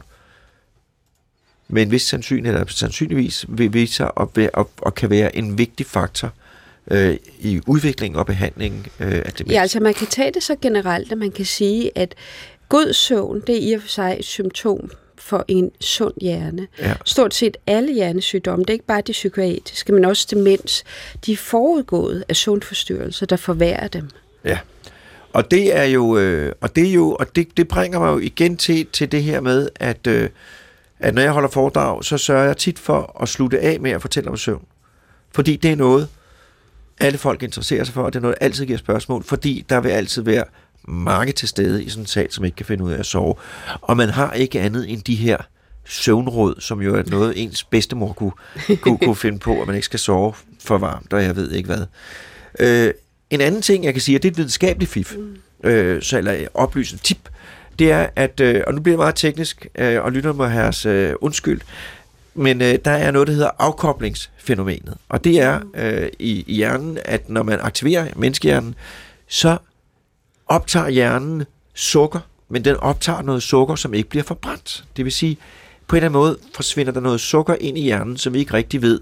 med en vis sandsynlighed, eller sandsynligvis vil vise sig at, være, at, at kan være en vigtig faktor øh, i udviklingen og behandlingen øh, af demens. Ja, altså man kan tage det så generelt, at man kan sige, at god søvn, det er i og for sig et symptom for en sund hjerne. Ja. Stort set alle hjernesygdomme, det er ikke bare de psykiatriske, men også demens, de er forudgået af søvnforstyrrelser, der forværrer dem. Ja. Og det er jo, øh, og det er jo, og det, det bringer mig jo igen til, til det her med, at, øh, at når jeg holder foredrag, så sørger jeg tit for at slutte af med at fortælle om søvn. Fordi det er noget, alle folk interesserer sig for, og det er noget, der altid giver spørgsmål, fordi der vil altid være mange til stede i sådan en sal, som ikke kan finde ud af at sove. Og man har ikke andet end de her søvnråd, som jo er noget, ens bedstemor kunne, kunne, kunne finde på, at man ikke skal sove for varmt, og jeg ved ikke hvad. Øh, En anden ting, jeg kan sige, og det er et videnskabeligt fif, mm. øh, så, eller oplysende tip, det er, at, øh, og nu bliver det meget teknisk, øh, og lytterne må have os øh, undskyld, men øh, der er noget, der hedder afkoblingsfænomenet, og det er øh, i, i hjernen, at når man aktiverer menneskehjernen, så optager hjernen sukker, men den optager noget sukker, som ikke bliver forbrændt. Det vil sige, på en eller anden måde forsvinder der noget sukker ind i hjernen, som vi ikke rigtig ved,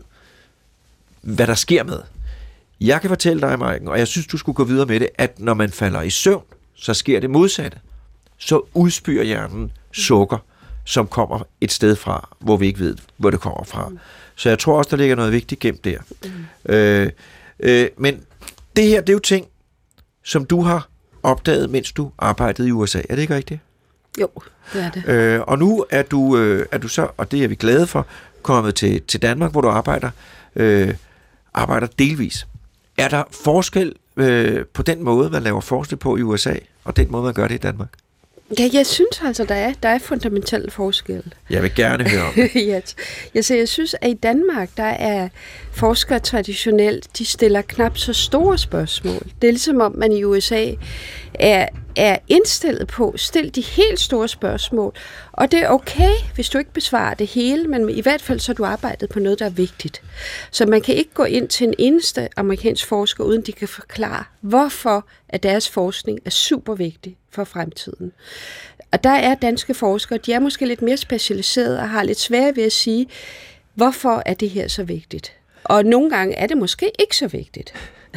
hvad der sker med. Jeg kan fortælle dig, Maiken, og jeg synes, du skulle gå videre med det, at når man falder i søvn, så sker det modsatte. Så udspyr hjernen sukker, som kommer et sted fra, hvor vi ikke ved, hvor det kommer fra. Så jeg tror også, der ligger noget vigtigt gemt der. Mm. Øh, øh, men det her, det er jo ting, som du har opdaget, mens du arbejdede i U S A. Er det ikke rigtigt? Jo, det er det. Øh, og nu er du, øh, er du så, og det er vi glade for, kommet til, til Danmark, hvor du arbejder, øh, arbejder delvis. Er der forskel øh, på den måde, man laver forskning på i U S A, og den måde, man gør det i Danmark? Ja, jeg synes altså, der er, der er fundamental forskel. Jeg vil gerne høre om det. ja, jeg, så jeg synes, at i Danmark, der er forskere traditionelt, de stiller knap så store spørgsmål. Det er ligesom om, man i U S A er, er indstillet på at stille de helt store spørgsmål. Og det er okay, hvis du ikke besvarer det hele, men i hvert fald så har du arbejdet på noget, der er vigtigt. Så man kan ikke gå ind til en eneste amerikansk forsker, uden de kan forklare, hvorfor at deres forskning er super vigtig for fremtiden. Og der er danske forskere, de er måske lidt mere specialiserede og har lidt svært ved at sige, hvorfor er det her så vigtigt? Og nogle gange er det måske ikke så vigtigt.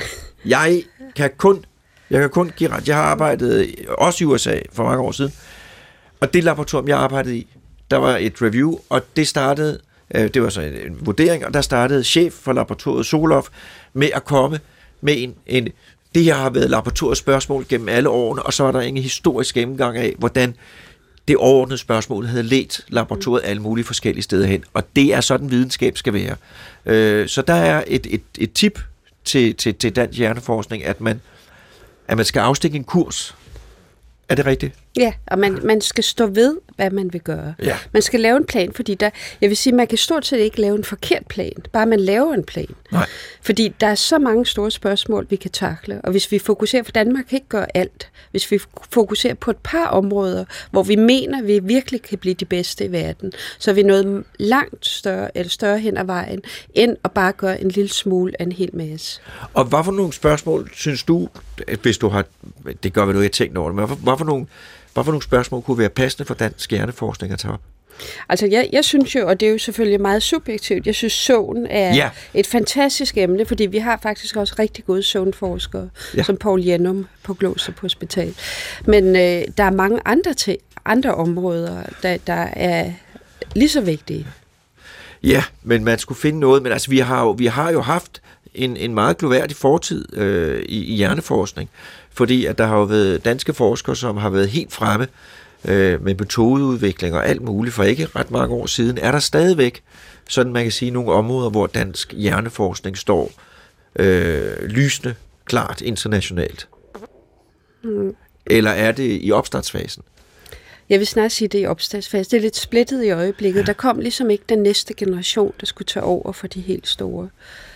Jeg kan kun, jeg kan kun give ret. Jeg har arbejdet også i U S A for mange år siden, og det laboratorium, jeg arbejdede i, der var et review, og det startede, det var så en vurdering, og der startede chef for laboratoriet Solov med at komme med en, en det her har været laboratoriets spørgsmål gennem alle årene, og så var der ingen historisk gennemgang af, hvordan det overordnede spørgsmål havde ledt laboratoriet alle mulige forskellige steder hen. Og det er sådan, videnskab skal være. Øh, så der er et, et, et tip til, til, til dansk hjerneforskning, at man, at man skal afstikke en kurs. Er det rigtigt? Ja, og man, man skal stå ved, hvad man vil gøre. Ja. Man skal lave en plan, fordi der, jeg vil sige, man kan stort set ikke lave en forkert plan, bare man laver en plan. Nej. Fordi der er så mange store spørgsmål, vi kan takle, og hvis vi fokuserer, for Danmark kan ikke gøre alt, hvis vi fokuserer på et par områder, hvor vi mener, vi virkelig kan blive de bedste i verden, så er vi noget langt større, eller større hen ad vejen, end at bare gøre en lille smule af en hel masse. Og hvad for nogle spørgsmål, synes du, hvis du har, det gør vi nu ikke tænkt over det, men hvad for, hvad for nogle Hvad for nogle spørgsmål kunne være passende for dansk hjerneforskning at tage op? Altså, jeg, jeg synes jo, og det er jo selvfølgelig meget subjektivt, jeg synes, søvn er ja. et fantastisk emne, fordi vi har faktisk også rigtig gode søvnforskere, ja. som Poul Jennum på Glostrup Hospital. Men øh, der er mange andre, ting, andre områder, der, der er lige så vigtige. Ja, men man skulle finde noget, men altså, vi har jo, vi har jo haft en, en meget gloværdig fortid øh, i, i hjerneforskning, fordi at der har jo været danske forskere, som har været helt fremme øh, med metodeudvikling og alt muligt for ikke ret mange år siden. Er der stadigvæk, sådan man kan sige, nogle områder, hvor dansk hjerneforskning står øh, lysende klart internationalt? Mm. Eller er det i opstartsfasen? Jeg vil snart sige det i opstartsfasen. Det er lidt splittet i øjeblikket. Ja. Der kom ligesom ikke den næste generation, der skulle tage over for de helt store.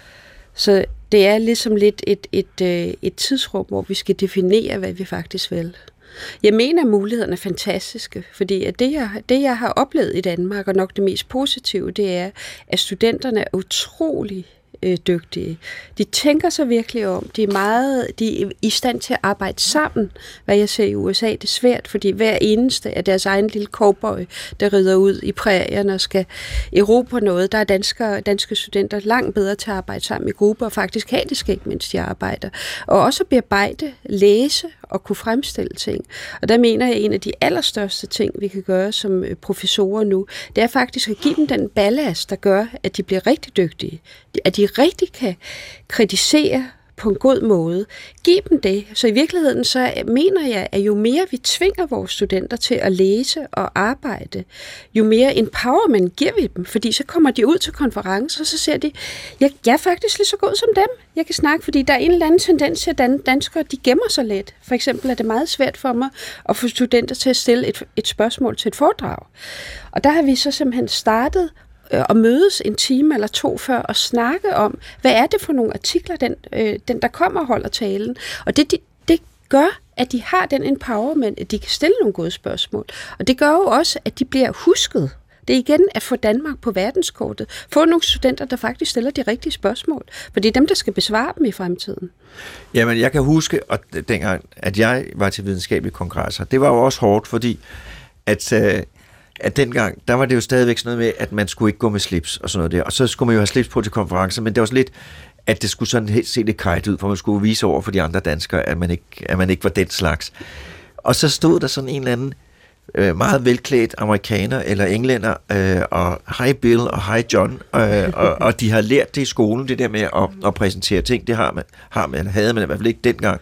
Så det er ligesom lidt et, et, et, et tidsrum, hvor vi skal definere, hvad vi faktisk vil. Jeg mener, at mulighederne er fantastiske, fordi at det, jeg, det, jeg har oplevet i Danmark, og nok det mest positive, det er, at studenterne er utrolig øh, dygtige. De tænker sig virkelig om. De er meget, de er i stand til at arbejde sammen. Hvad jeg ser i U S A, det er svært, fordi hver eneste af deres egen lille cowboy, der rider ud i prærierne og skal erobre noget, der er danske, danske studenter langt bedre til at arbejde sammen i grupper og faktisk have det skægt, mens de arbejder. Og også bearbejde, læse og kunne fremstille ting. Og der mener jeg, at en af de allerstørste ting, vi kan gøre som professorer nu, det er faktisk at give dem den ballast, der gør, at de bliver rigtig dygtige. At de rigtig kan kritisere på en god måde. Giv dem det. Så i virkeligheden så mener jeg, at jo mere vi tvinger vores studenter til at læse og arbejde, jo mere empowerment giver vi dem, fordi så kommer de ud til konferencer, og så ser de, jeg, jeg er faktisk lige så god som dem. Jeg kan snakke, fordi der er en eller anden tendens til, at danskere, de gemmer sig lidt. For eksempel er det meget svært for mig at få studenter til at stille et, et spørgsmål til et foredrag. Og der har vi så simpelthen startet og mødes en time eller to før og snakke om, hvad er det for nogle artikler, den, øh, den der kommer og holder talen. Og det, det, det gør, at de har den empowerment, at de kan stille nogle gode spørgsmål. Og det gør jo også, at de bliver husket. Det er igen at få Danmark på verdenskortet. Få nogle studenter, der faktisk stiller de rigtige spørgsmål. For det er dem, der skal besvare dem i fremtiden. Jamen, jeg kan huske, at dengang, at jeg var til videnskabelige kongresser, det var jo også hårdt, fordi at... Øh, at dengang, der var det jo stadigvæk sådan noget med, at man skulle ikke gå med slips og sådan noget der. Og så skulle man jo have slips på til konferencer, men det var også lidt, at det skulle sådan helt se lidt kajt ud, for man skulle vise over for de andre danskere, at man ikke, at man ikke var den slags. Og så stod der sådan en eller anden øh, meget velklædt amerikaner eller englænder, øh, og hej Bill og hej John, øh, og, og de har lært det i skolen, det der med at, at præsentere ting, det har man, har man, havde man i hvert fald ikke dengang.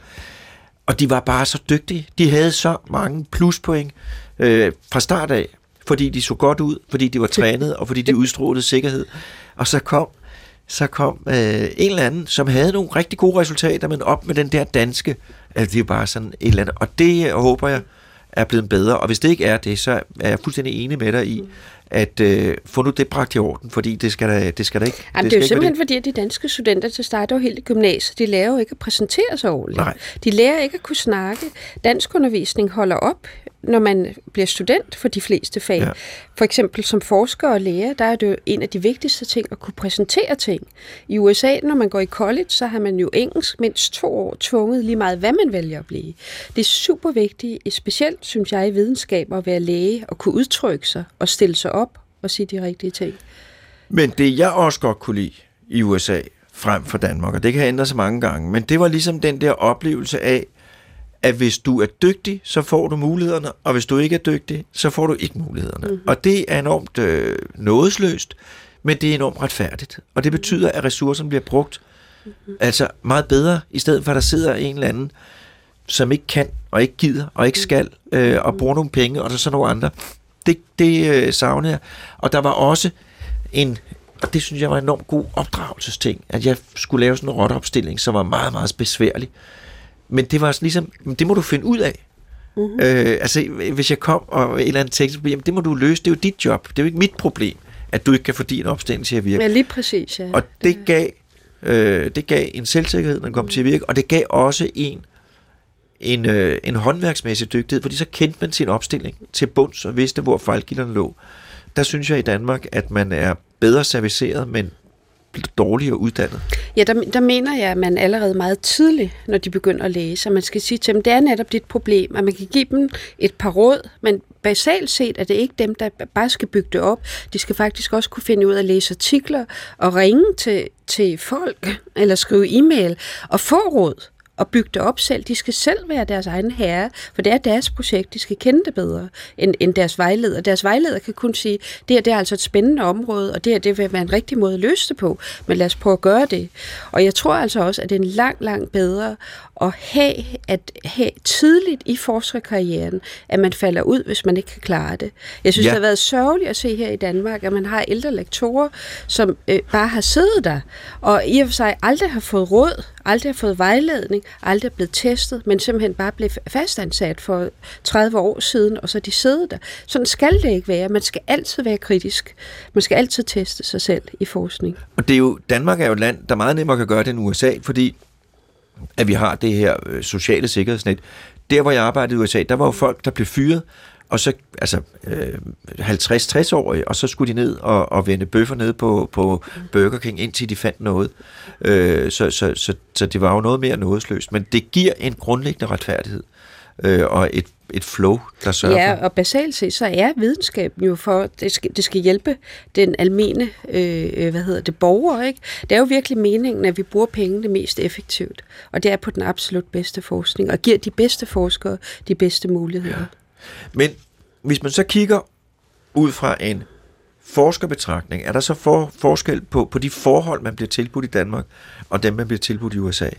Og de var bare så dygtige. De havde så mange pluspoint øh, fra start af, fordi de så godt ud, fordi de var trænet, og fordi de udstrålede sikkerhed. Og så kom, så kom øh, en eller anden, som havde nogle rigtig gode resultater, men op med den der danske, altså det er bare sådan et eller andet. Og det håber jeg er blevet bedre. Og hvis det ikke er det, så er jeg fuldstændig enig med dig i, at øh, få nu det bragt i orden, fordi det skal da, det skal da ikke... Jamen, det, det er jo simpelthen fordi, at de danske studenter til start jo helt i gymnasiet, de lærer jo ikke at præsentere sig ordentligt. Nej. De lærer ikke at kunne snakke. Danskundervisning holder op, når man bliver student for de fleste fag. Ja. For eksempel som forsker og lærer, der er det jo en af de vigtigste ting at kunne præsentere ting. I U S A, når man går i college, så har man jo engelsk mindst to år tvunget lige meget, hvad man vælger at blive. Det er super vigtigt, specielt synes jeg i videnskab, at være læge og kunne udtrykke sig og stille sig op og sige de rigtige ting. Men det jeg også godt kunne lide i U S A frem for Danmark, og det kan ændre sig mange gange, men det var ligesom den der oplevelse af, at hvis du er dygtig, så får du mulighederne, og hvis du ikke er dygtig, så får du ikke mulighederne. Mm-hmm. Og det er enormt øh, nådesløst, men det er enormt retfærdigt. Og det betyder, at ressourcerne bliver brugt mm-hmm. altså meget bedre, i stedet for at der sidder en eller anden, som ikke kan, og ikke gider, og ikke skal, øh, og bruger nogle penge, og der er så nogle andre. Det, det øh, savner jeg. Og der var også en, og det synes jeg var en enormt god opdragelsesting, at jeg skulle lave sådan en rotteopstilling, som var meget, meget besværlig. Men det var ligesom, det må du finde ud af. Mm-hmm. Øh, altså, hvis jeg kom og et eller andet tekst, jamen, det må du løse, det er jo dit job, det er jo ikke mit problem, at du ikke kan få din opstilling til at virke. Ja, lige præcis, ja. Og det gav, øh, det gav en selvsikkerhed, når den kom mm. til at virke, og det gav også en, en, øh, en håndværksmæssig dygtighed, fordi så kendte man sin opstilling til bunds og vidste, hvor fejlkilderne lå. Der synes jeg i Danmark, at man er bedre serviceret, men dårligere uddannet. Ja, der, der mener jeg, at man allerede meget tidligt, når de begynder at læse, og man skal sige til dem, det er netop dit problem, at man kan give dem et par råd, men basalt set er det ikke dem, der bare skal bygge det op. De skal faktisk også kunne finde ud af at læse artikler og ringe til, til folk, eller skrive e-mail og få råd og bygge det op selv. De skal selv være deres egen herre, for det er deres projekt. De skal kende det bedre end, end deres vejleder. Deres vejleder kan kun sige, det her det er altså et spændende område, og det her det vil være en rigtig måde at løse det på, men lad os prøve at gøre det. Og jeg tror altså også, at det er en langt, langt bedre at have, at have tidligt i forskerkarrieren, at man falder ud, hvis man ikke kan klare det. Jeg synes, ja. det har været sørgeligt at se her i Danmark, at man har ældre lektorer, som øh, bare har siddet der, og i og for sig aldrig har fået råd, aldrig har fået vejledning, aldrig er blevet testet, men simpelthen bare blev fastansat for tredive år siden, og så er de siddet der. Sådan skal det ikke være. Man skal altid være kritisk. Man skal altid teste sig selv i forskning. Og det er jo, Danmark er jo et land, der meget nemmere kan gøre det end U S A, fordi at vi har det her øh, sociale sikkerhedsnet. Der, hvor jeg arbejdede i U S A, der var jo folk, der blev fyret, og så altså øh, halvtreds til tres-årige, og så skulle de ned og, og vende bøffer ned på, på Burger King, indtil de fandt noget. Øh, så, så, så, så det var jo noget mere nådesløst. Men det giver en grundlæggende retfærdighed øh, og et, et flow, der sørger ja, for. Ja, og basalt set, så er videnskaben jo for, det skal, det skal hjælpe den almene, øh, hvad hedder det, borger, ikke? Det er jo virkelig meningen, at vi bruger pengene mest effektivt, og det er på den absolut bedste forskning, og giver de bedste forskere de bedste muligheder. Ja. Men hvis man så kigger ud fra en forskerbetragtning, er der så for, forskel på, på de forhold, man bliver tilbudt i Danmark, og dem, man bliver tilbudt i U S A?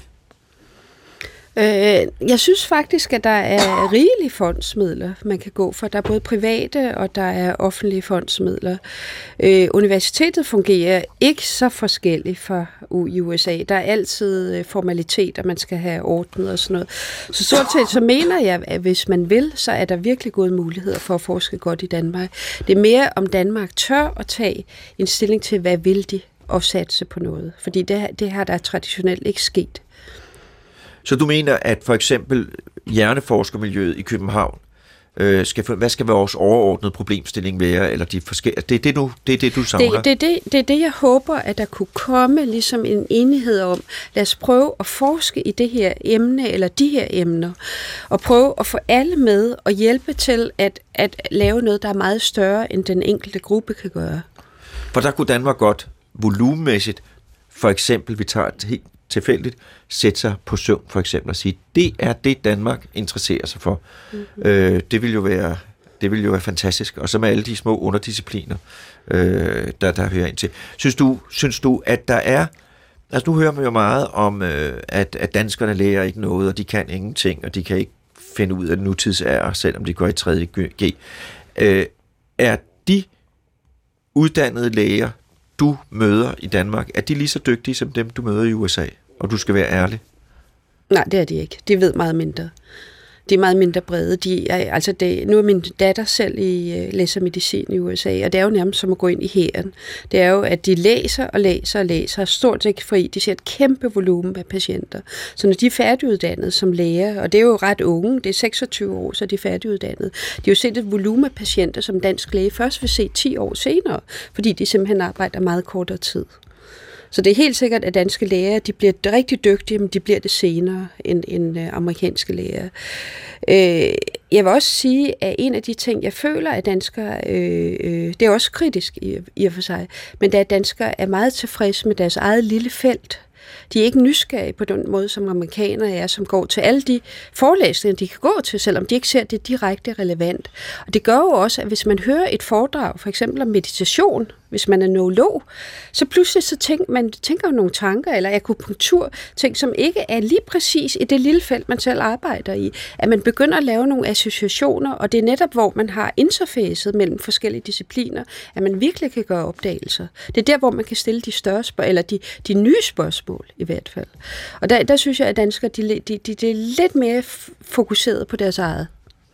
Øh, jeg synes faktisk, at der er rigelige fondsmidler, man kan gå for. Der er både private, og der er offentlige fondsmidler. Øh, universitetet fungerer ikke så forskelligt fra i U S A. Der er altid formaliteter, man skal have ordnet og sådan noget. Så stort set så mener jeg, at hvis man vil, så er der virkelig gode muligheder for at forske godt i Danmark. Det er mere, om Danmark tør at tage en stilling til, hvad vil de, og satse på noget. Fordi det, det har der traditionelt ikke sket. Så du mener, at for eksempel hjerneforskermiljøet i København, øh, skal, hvad skal vores overordnede problemstilling være? Eller de forskellige, det er det, du, det er det, du savner? Det, det, det, det er det, jeg håber, at der kunne komme ligesom en enighed om. Lad os prøve at forske i det her emne, eller de her emner, og prøve at få alle med og hjælpe til at, at lave noget, der er meget større, end den enkelte gruppe kan gøre. For der kunne Danmark godt volumenmæssigt, for eksempel, vi tager et helt tilfældigt, sætte sig på søvn for eksempel og sige, det er det Danmark interesserer sig for. Mm-hmm. Øh, det vil jo være det vil jo være fantastisk, og så med alle de små underdiscipliner, øh, der, der hører ind til. Synes du, synes du, at der er, altså nu hører man jo meget om, øh, at, at danskerne lærer ikke noget, og de kan ingenting, og de kan ikke finde ud af nutidsære, selvom de går i tredje G. Øh, er de uddannede læger, du møder i Danmark, er de lige så dygtige som dem, du møder i U S A? Og du skal være ærlig. Nej, det er de ikke. De ved meget mindre. De er meget mindre brede. De er, altså det, nu er min datter selv i uh, læser medicin i U S A, og det er jo nærmest som at gå ind i hæren. Det er jo, at de læser og læser og læser, stort set fri. De ser et kæmpe volumen af patienter. Så når de er færdiguddannede som læger, og det er jo ret unge, det er seksogtyve år, så de er færdiguddannede, de har jo set et volumen af patienter, som dansk læge først vil se ti år senere, fordi de simpelthen arbejder meget kortere tid. Så det er helt sikkert, at danske læger, de bliver rigtig dygtige, men de bliver det senere end, end uh, amerikanske læger. Øh, jeg vil også sige, at en af de ting, jeg føler, at danskere, øh, øh, det er også kritisk i, i og for sig, men at danskere er meget tilfredse med deres eget lille felt. De er ikke nysgerrige på den måde, som amerikanere er, som går til alle de forelæsninger, de kan gå til, selvom de ikke ser det direkte relevant. Og det gør jo også, at hvis man hører et foredrag, for eksempel om meditation, hvis man er neurolog, så pludselig så tænker man tænker jo nogle tanker, eller akupunktur, ting, som ikke er lige præcis i det lille felt, man selv arbejder i. At man begynder at lave nogle associationer, og det er netop, hvor man har interfacet mellem forskellige discipliner, at man virkelig kan gøre opdagelser. Det er der, hvor man kan stille de større spørgsmål, eller de, de nye spørgsmål i hvert fald. Og der, der synes jeg, at danskere, de, de, de, de er lidt mere fokuseret på deres eget.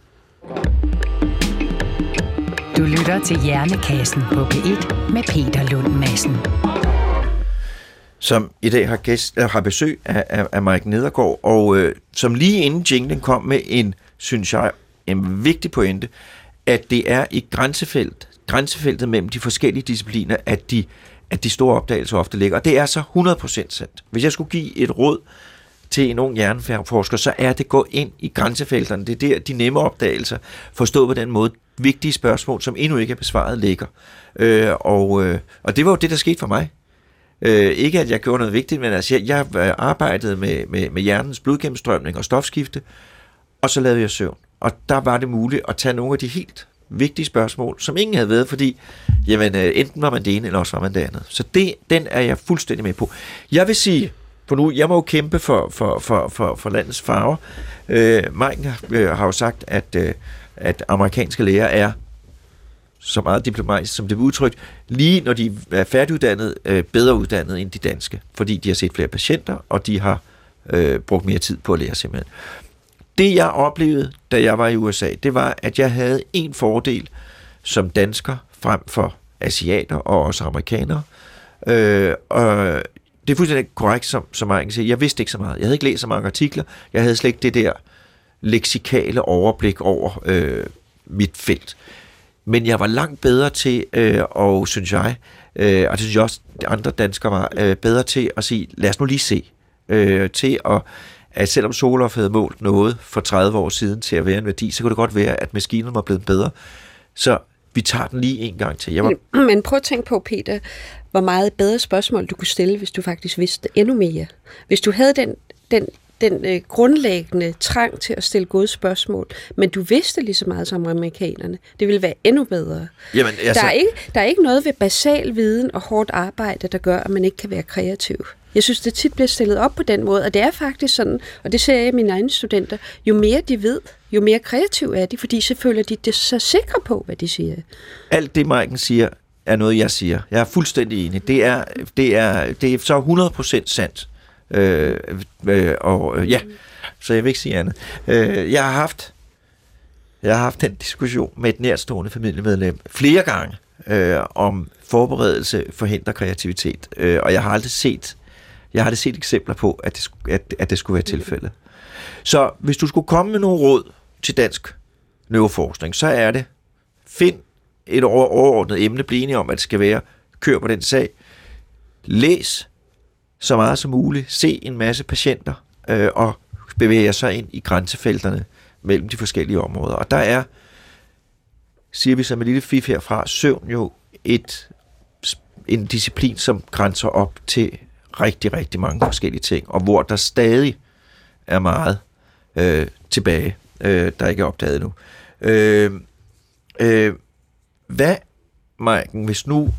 Du lytter til Hjernekassen på P et med Peter Lund Madsen, som i dag har, gæst, har besøg af, af, af Maiken Nedergaard, og øh, som lige inden jinglen kom med en, synes jeg, en vigtig pointe, at det er i grænsefelt, grænsefeltet mellem de forskellige discipliner, at de, at de store opdagelser ofte ligger. Og det er så hundrede procent sandt. Hvis jeg skulle give et råd til en ung hjerneforsker, så er det gå ind i grænsefelterne. Det er der, de nemme opdagelser, forstået på den måde, vigtige spørgsmål, som endnu ikke er besvaret, ligger. Øh, og, øh, og det var jo det, der skete for mig. Øh, ikke at jeg gjorde noget vigtigt, men altså, jeg, jeg arbejdede med, med, med hjernens blodgennemstrømning og stofskifte, og så lavede jeg søvn. Og der var det muligt at tage nogle af de helt vigtige spørgsmål, som ingen havde været, fordi jamen, øh, enten var man det ene, eller også var man det andet. Så det, den er jeg fuldstændig med på. Jeg vil sige, for nu, jeg må jo kæmpe for, for, for, for, for landets farver. Øh, Maiken øh, har jo sagt, at, øh, at amerikanske læger er så meget diplomatisk, som det er udtrykt, lige når de er færdiguddannede, øh, bedre uddannede end de danske, fordi de har set flere patienter, og de har øh, brugt mere tid på at lære simpelthen. Det jeg oplevede, da jeg var i U S A, det var, at jeg havde en fordel som dansker frem for asiater og også amerikanere. Øh, og det er fuldstændig korrekt, som, som Maiken siger. Jeg vidste ikke så meget. Jeg havde ikke læst så mange artikler. Jeg havde slet ikke det der leksikale overblik over øh, mit felt. Men jeg var langt bedre til, øh, og synes jeg, øh, og det synes jeg også, andre danskere var øh, bedre til at sige, lad os nu lige se, øh, til at, at selvom Solhoff havde målt noget for tredive år siden til at være en værdi, så kunne det godt være, at maskinen var blevet bedre. Så vi tager den lige en gang til. Jeg var... Men prøv at tænke på, Peter, hvor meget bedre spørgsmål du kunne stille, hvis du faktisk vidste endnu mere. Hvis du havde den, den den øh, grundlæggende trang til at stille gode spørgsmål, men du vidste lige så meget som amerikanerne. Det ville være endnu bedre. Jamen, altså... der, er ikke, der er ikke noget ved basal viden og hårdt arbejde, der gør, at man ikke kan være kreativ. Jeg synes, det tit bliver stillet op på den måde, og det er faktisk sådan, og det ser jeg i mine egne studenter, jo mere de ved, jo mere kreative er de, fordi så føler de det så sikre på, hvad de siger. Alt det, Maiken siger, er noget, jeg siger. Jeg er fuldstændig enig. Det er, det er, det er så hundrede procent sandt. Øh, øh, og øh, ja, så jeg vil ikke sige andet. Øh, jeg har haft jeg har haft den diskussion med et nærstående familiemedlem flere gange øh, om forberedelse forhindrer kreativitet, øh, og jeg har aldrig set jeg har aldrig set eksempler på, at det, at, at det skulle være tilfældet. Så hvis du skulle komme med nogle råd til dansk neuroforskning, så er det find et overordnet emne, bliv enige om, at det skal være, kør på den sag, læs så meget som muligt, se en masse patienter øh, og bevæge sig ind i grænsefelterne mellem de forskellige områder. Og der er, siger vi som en lille fif herfra, søvn jo et, en disciplin, som grænser op til rigtig, rigtig mange forskellige ting, og hvor der stadig er meget øh, tilbage, øh, der ikke er opdaget nu. Øh, øh, hvad, Maiken, hvis nu,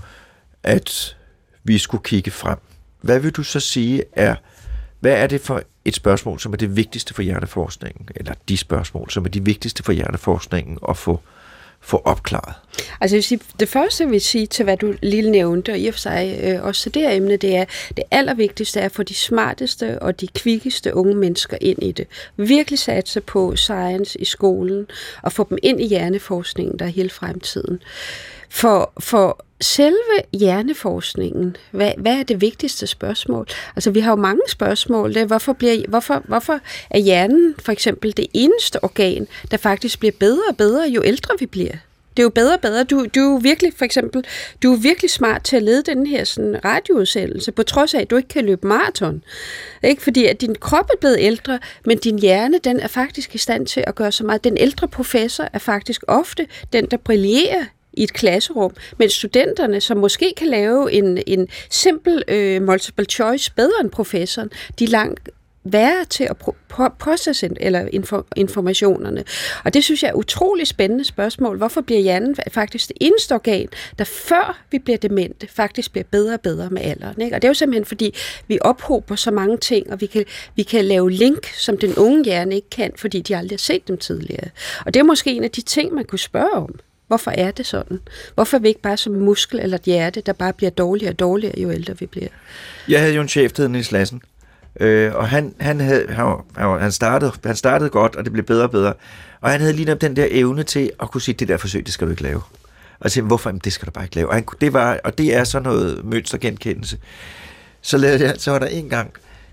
at vi skulle kigge frem, hvad vil du så sige er, hvad er det for et spørgsmål, som er det vigtigste for hjerneforskningen, eller de spørgsmål, som er de vigtigste for hjerneforskningen at få, få opklaret? Altså jeg vil sige, det første jeg vil sige til, hvad du lige nævnte, og i og for sig øh, også til det her emne, det er, det allervigtigste er at få de smarteste og de kvikkeste unge mennesker ind i det. Virkelig satse på science i skolen, og få dem ind i hjerneforskningen, der er hele fremtiden. For, for selve hjerneforskningen, hvad, hvad er det vigtigste spørgsmål? Altså, vi har jo mange spørgsmål. Det er, hvorfor, bliver, hvorfor, hvorfor er hjernen for eksempel det eneste organ, der faktisk bliver bedre og bedre, jo ældre vi bliver? Det er jo bedre og bedre. Du, du er jo virkelig, for eksempel, du er virkelig smart til at lede den her sådan, radioudsendelse, på trods af, at du ikke kan løbe maraton. Ikke? Fordi at din krop er blevet ældre, men din hjerne, den er faktisk i stand til at gøre så meget. Den ældre professor er faktisk ofte den, der brillerer i et klasserum, mens studenterne, som måske kan lave en, en simpel øh, multiple choice bedre end professoren, de er langt værre til at processe eller informationerne. Og det synes jeg er et utroligt spændende spørgsmål. Hvorfor bliver hjernen faktisk det eneste organ, der før vi bliver demente, faktisk bliver bedre og bedre med alderen? Ikke? Og det er jo simpelthen fordi, vi ophober så mange ting, og vi kan, vi kan lave link, som den unge hjerne ikke kan, fordi de aldrig har set dem tidligere. Og det er måske en af de ting, man kunne spørge om. Hvorfor er det sådan? Hvorfor er vi ikke bare som en muskel eller et hjerte, der bare bliver dårligere og dårligere, jo ældre vi bliver? Jeg havde jo en chef, der hed Niels Lassen, Øh, og han, han, havde, han, han, han, startede, han startede godt, og det blev bedre og bedre. Og han havde lige den der evne til at kunne sige, det der forsøg, det skal du ikke lave. Og sige, hvorfor? Jamen, det skal du bare ikke lave. Og, han, det, var, og det er sådan noget mønstergenkendelse. Så, lavede jeg, så var der en gang,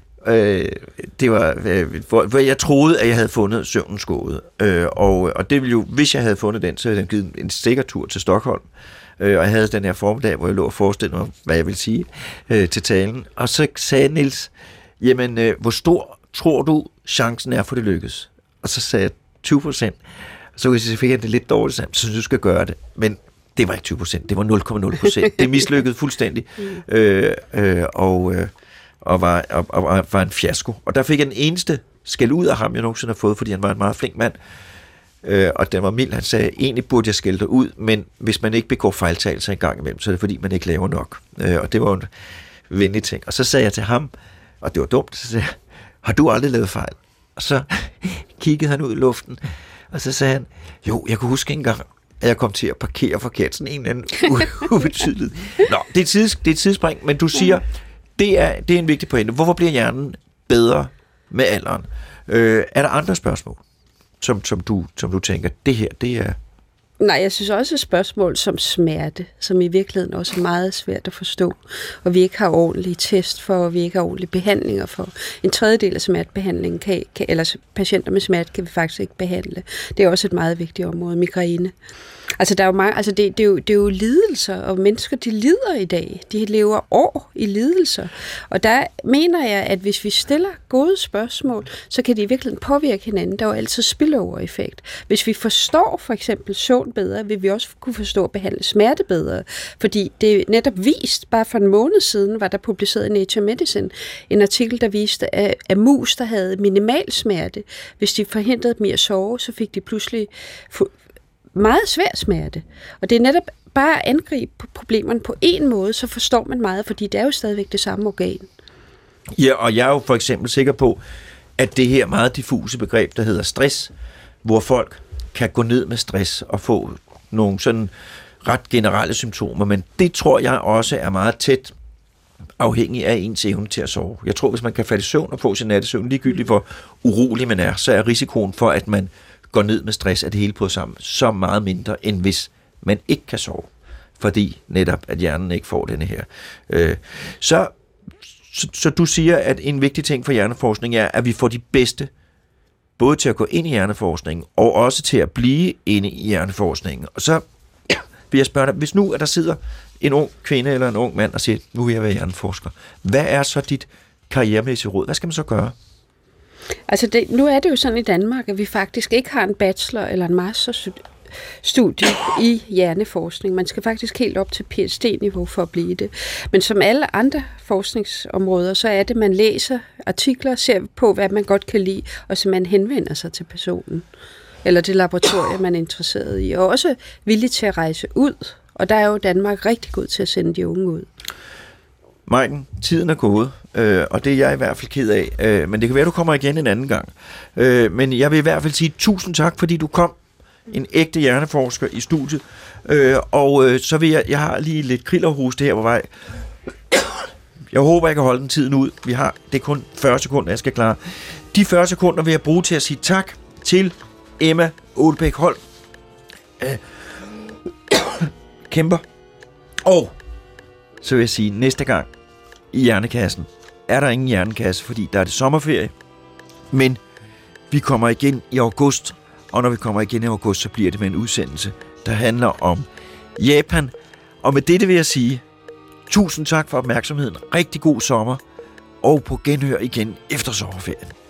øh, det var, øh, hvor, hvor jeg troede, at jeg havde fundet søvnens gåde. Øh, og, og det ville jo, hvis jeg havde fundet den, så havde den givet en sikker tur til Stockholm. Øh, og jeg havde den her formiddag, hvor jeg lå og forestillede mig, hvad jeg ville sige øh, til talen. Og så sagde Niels, jamen, øh, hvor stor tror du, chancen er for det lykkes? Og så sagde jeg tyve procent. Så hvis jeg fik det lidt dårligt, så synes du skal gøre det. Men det var ikke tyve procent, det var nul komma nul procent. Det mislykkede fuldstændig. øh, øh, og, øh, og, var, og, og var en fiasko. Og der fik jeg den eneste skæld ud af ham, jeg nogensinde har fået, fordi han var en meget flink mand. Øh, og den var mild. Han sagde, egentlig burde jeg skælde dig ud, men hvis man ikke begår fejltagelser en gang imellem, så er det fordi, man ikke laver nok. Øh, og det var en venlig ting. Og så sagde jeg til ham, og det var dumt, så sagde jeg, har du aldrig lavet fejl? Og så kiggede han ud i luften, og så sagde han, jo, jeg kunne huske en gang, at jeg kom til at parkere forkert, sådan en eller anden ubetydeligt. Nå, det er, et tids, det er et tidsspring, men du siger, det er, det er en vigtig pointe. Hvorfor bliver hjernen bedre med alderen? Øh, er der andre spørgsmål, som, som, du, som du tænker, det her, det er... Nej, jeg synes også et spørgsmål som smerte, som i virkeligheden også er meget svært at forstå, og vi ikke har ordentlige test for, og vi ikke har ordentlige behandlinger for. En tredjedel af smertebehandlingen, kan, kan, eller patienter med smerte, kan vi faktisk ikke behandle. Det er også et meget vigtigt område, migræne. Altså, der er jo mange, altså det, det, er jo, det er jo lidelser, og mennesker, de lider i dag. De lever år i lidelser. Og der mener jeg, at hvis vi stiller gode spørgsmål, så kan de i virkeligheden påvirke hinanden. Der er jo altid spillover-effekt. Hvis vi forstår for eksempel søvn bedre, vil vi også kunne forstå at behandle smerte bedre. Fordi det er netop vist, bare for en måned siden var der publiceret i Nature Medicine en artikel, der viste, at, at mus, der havde minimal smerte, hvis de forhindrede dem i at sove, så fik de pludselig meget svær smerte. Og det er netop bare at angribe problemerne på en måde, så forstår man meget, fordi det er jo stadigvæk det samme organ. Ja, og jeg er jo for eksempel sikker på, at det her meget diffuse begreb, der hedder stress, hvor folk kan gå ned med stress og få nogle sådan ret generelle symptomer, men det tror jeg også er meget tæt afhængig af ens evne til at sove. Jeg tror, hvis man kan falde i søvn og få sin nattesøvn, ligegyldigt hvor urolig man er, så er risikoen for, at man går ned med stress, at det hele på sammen, så meget mindre, end hvis man ikke kan sove, fordi netop, at hjernen ikke får denne her. Øh, så, så, så du siger, at en vigtig ting for hjerneforskning er, at vi får de bedste, både til at gå ind i hjerneforskningen, og også til at blive inde i hjerneforskningen. Og så vil jeg spørge dig, hvis nu, at der sidder en ung kvinde eller en ung mand og siger, nu vil jeg være hjerneforsker, hvad er så dit karrieremæssige råd? Hvad skal man så gøre? Altså det, nu er det jo sådan i Danmark, at vi faktisk ikke har en bachelor eller en masterstudie i hjerneforskning. Man skal faktisk helt op til P H D-niveau for at blive det. Men som alle andre forskningsområder, så er det, at man læser artikler, ser på, hvad man godt kan lide, og så man henvender sig til personen, eller det laboratorium, man er interesseret i, og også villig til at rejse ud. Og der er jo Danmark rigtig god til at sende de unge ud. Maiken, tiden er gået, øh, og det er jeg i hvert fald ked af, øh, men det kan være, du kommer igen en anden gang. Øh, men jeg vil i hvert fald sige tusind tak, fordi du kom, en ægte hjerneforsker i studiet, øh, og øh, så vil jeg, jeg har lige lidt krillerhoste her på vej. Jeg håber, jeg kan holde den tiden ud. Vi har, det er kun fyrre sekunder, jeg skal klare. De fyrre sekunder vil jeg bruge til at sige tak til Emma Aalbæk Holm. Øh, kæmper. Og så vil jeg sige, næste gang i Hjernekassen er der ingen hjernekasse, fordi der er det sommerferie. Men vi kommer igen i august, og når vi kommer igen i august, så bliver det med en udsendelse, der handler om Japan. Og med dette vil jeg sige, tusind tak for opmærksomheden. Rigtig god sommer, og på genhør igen efter sommerferien.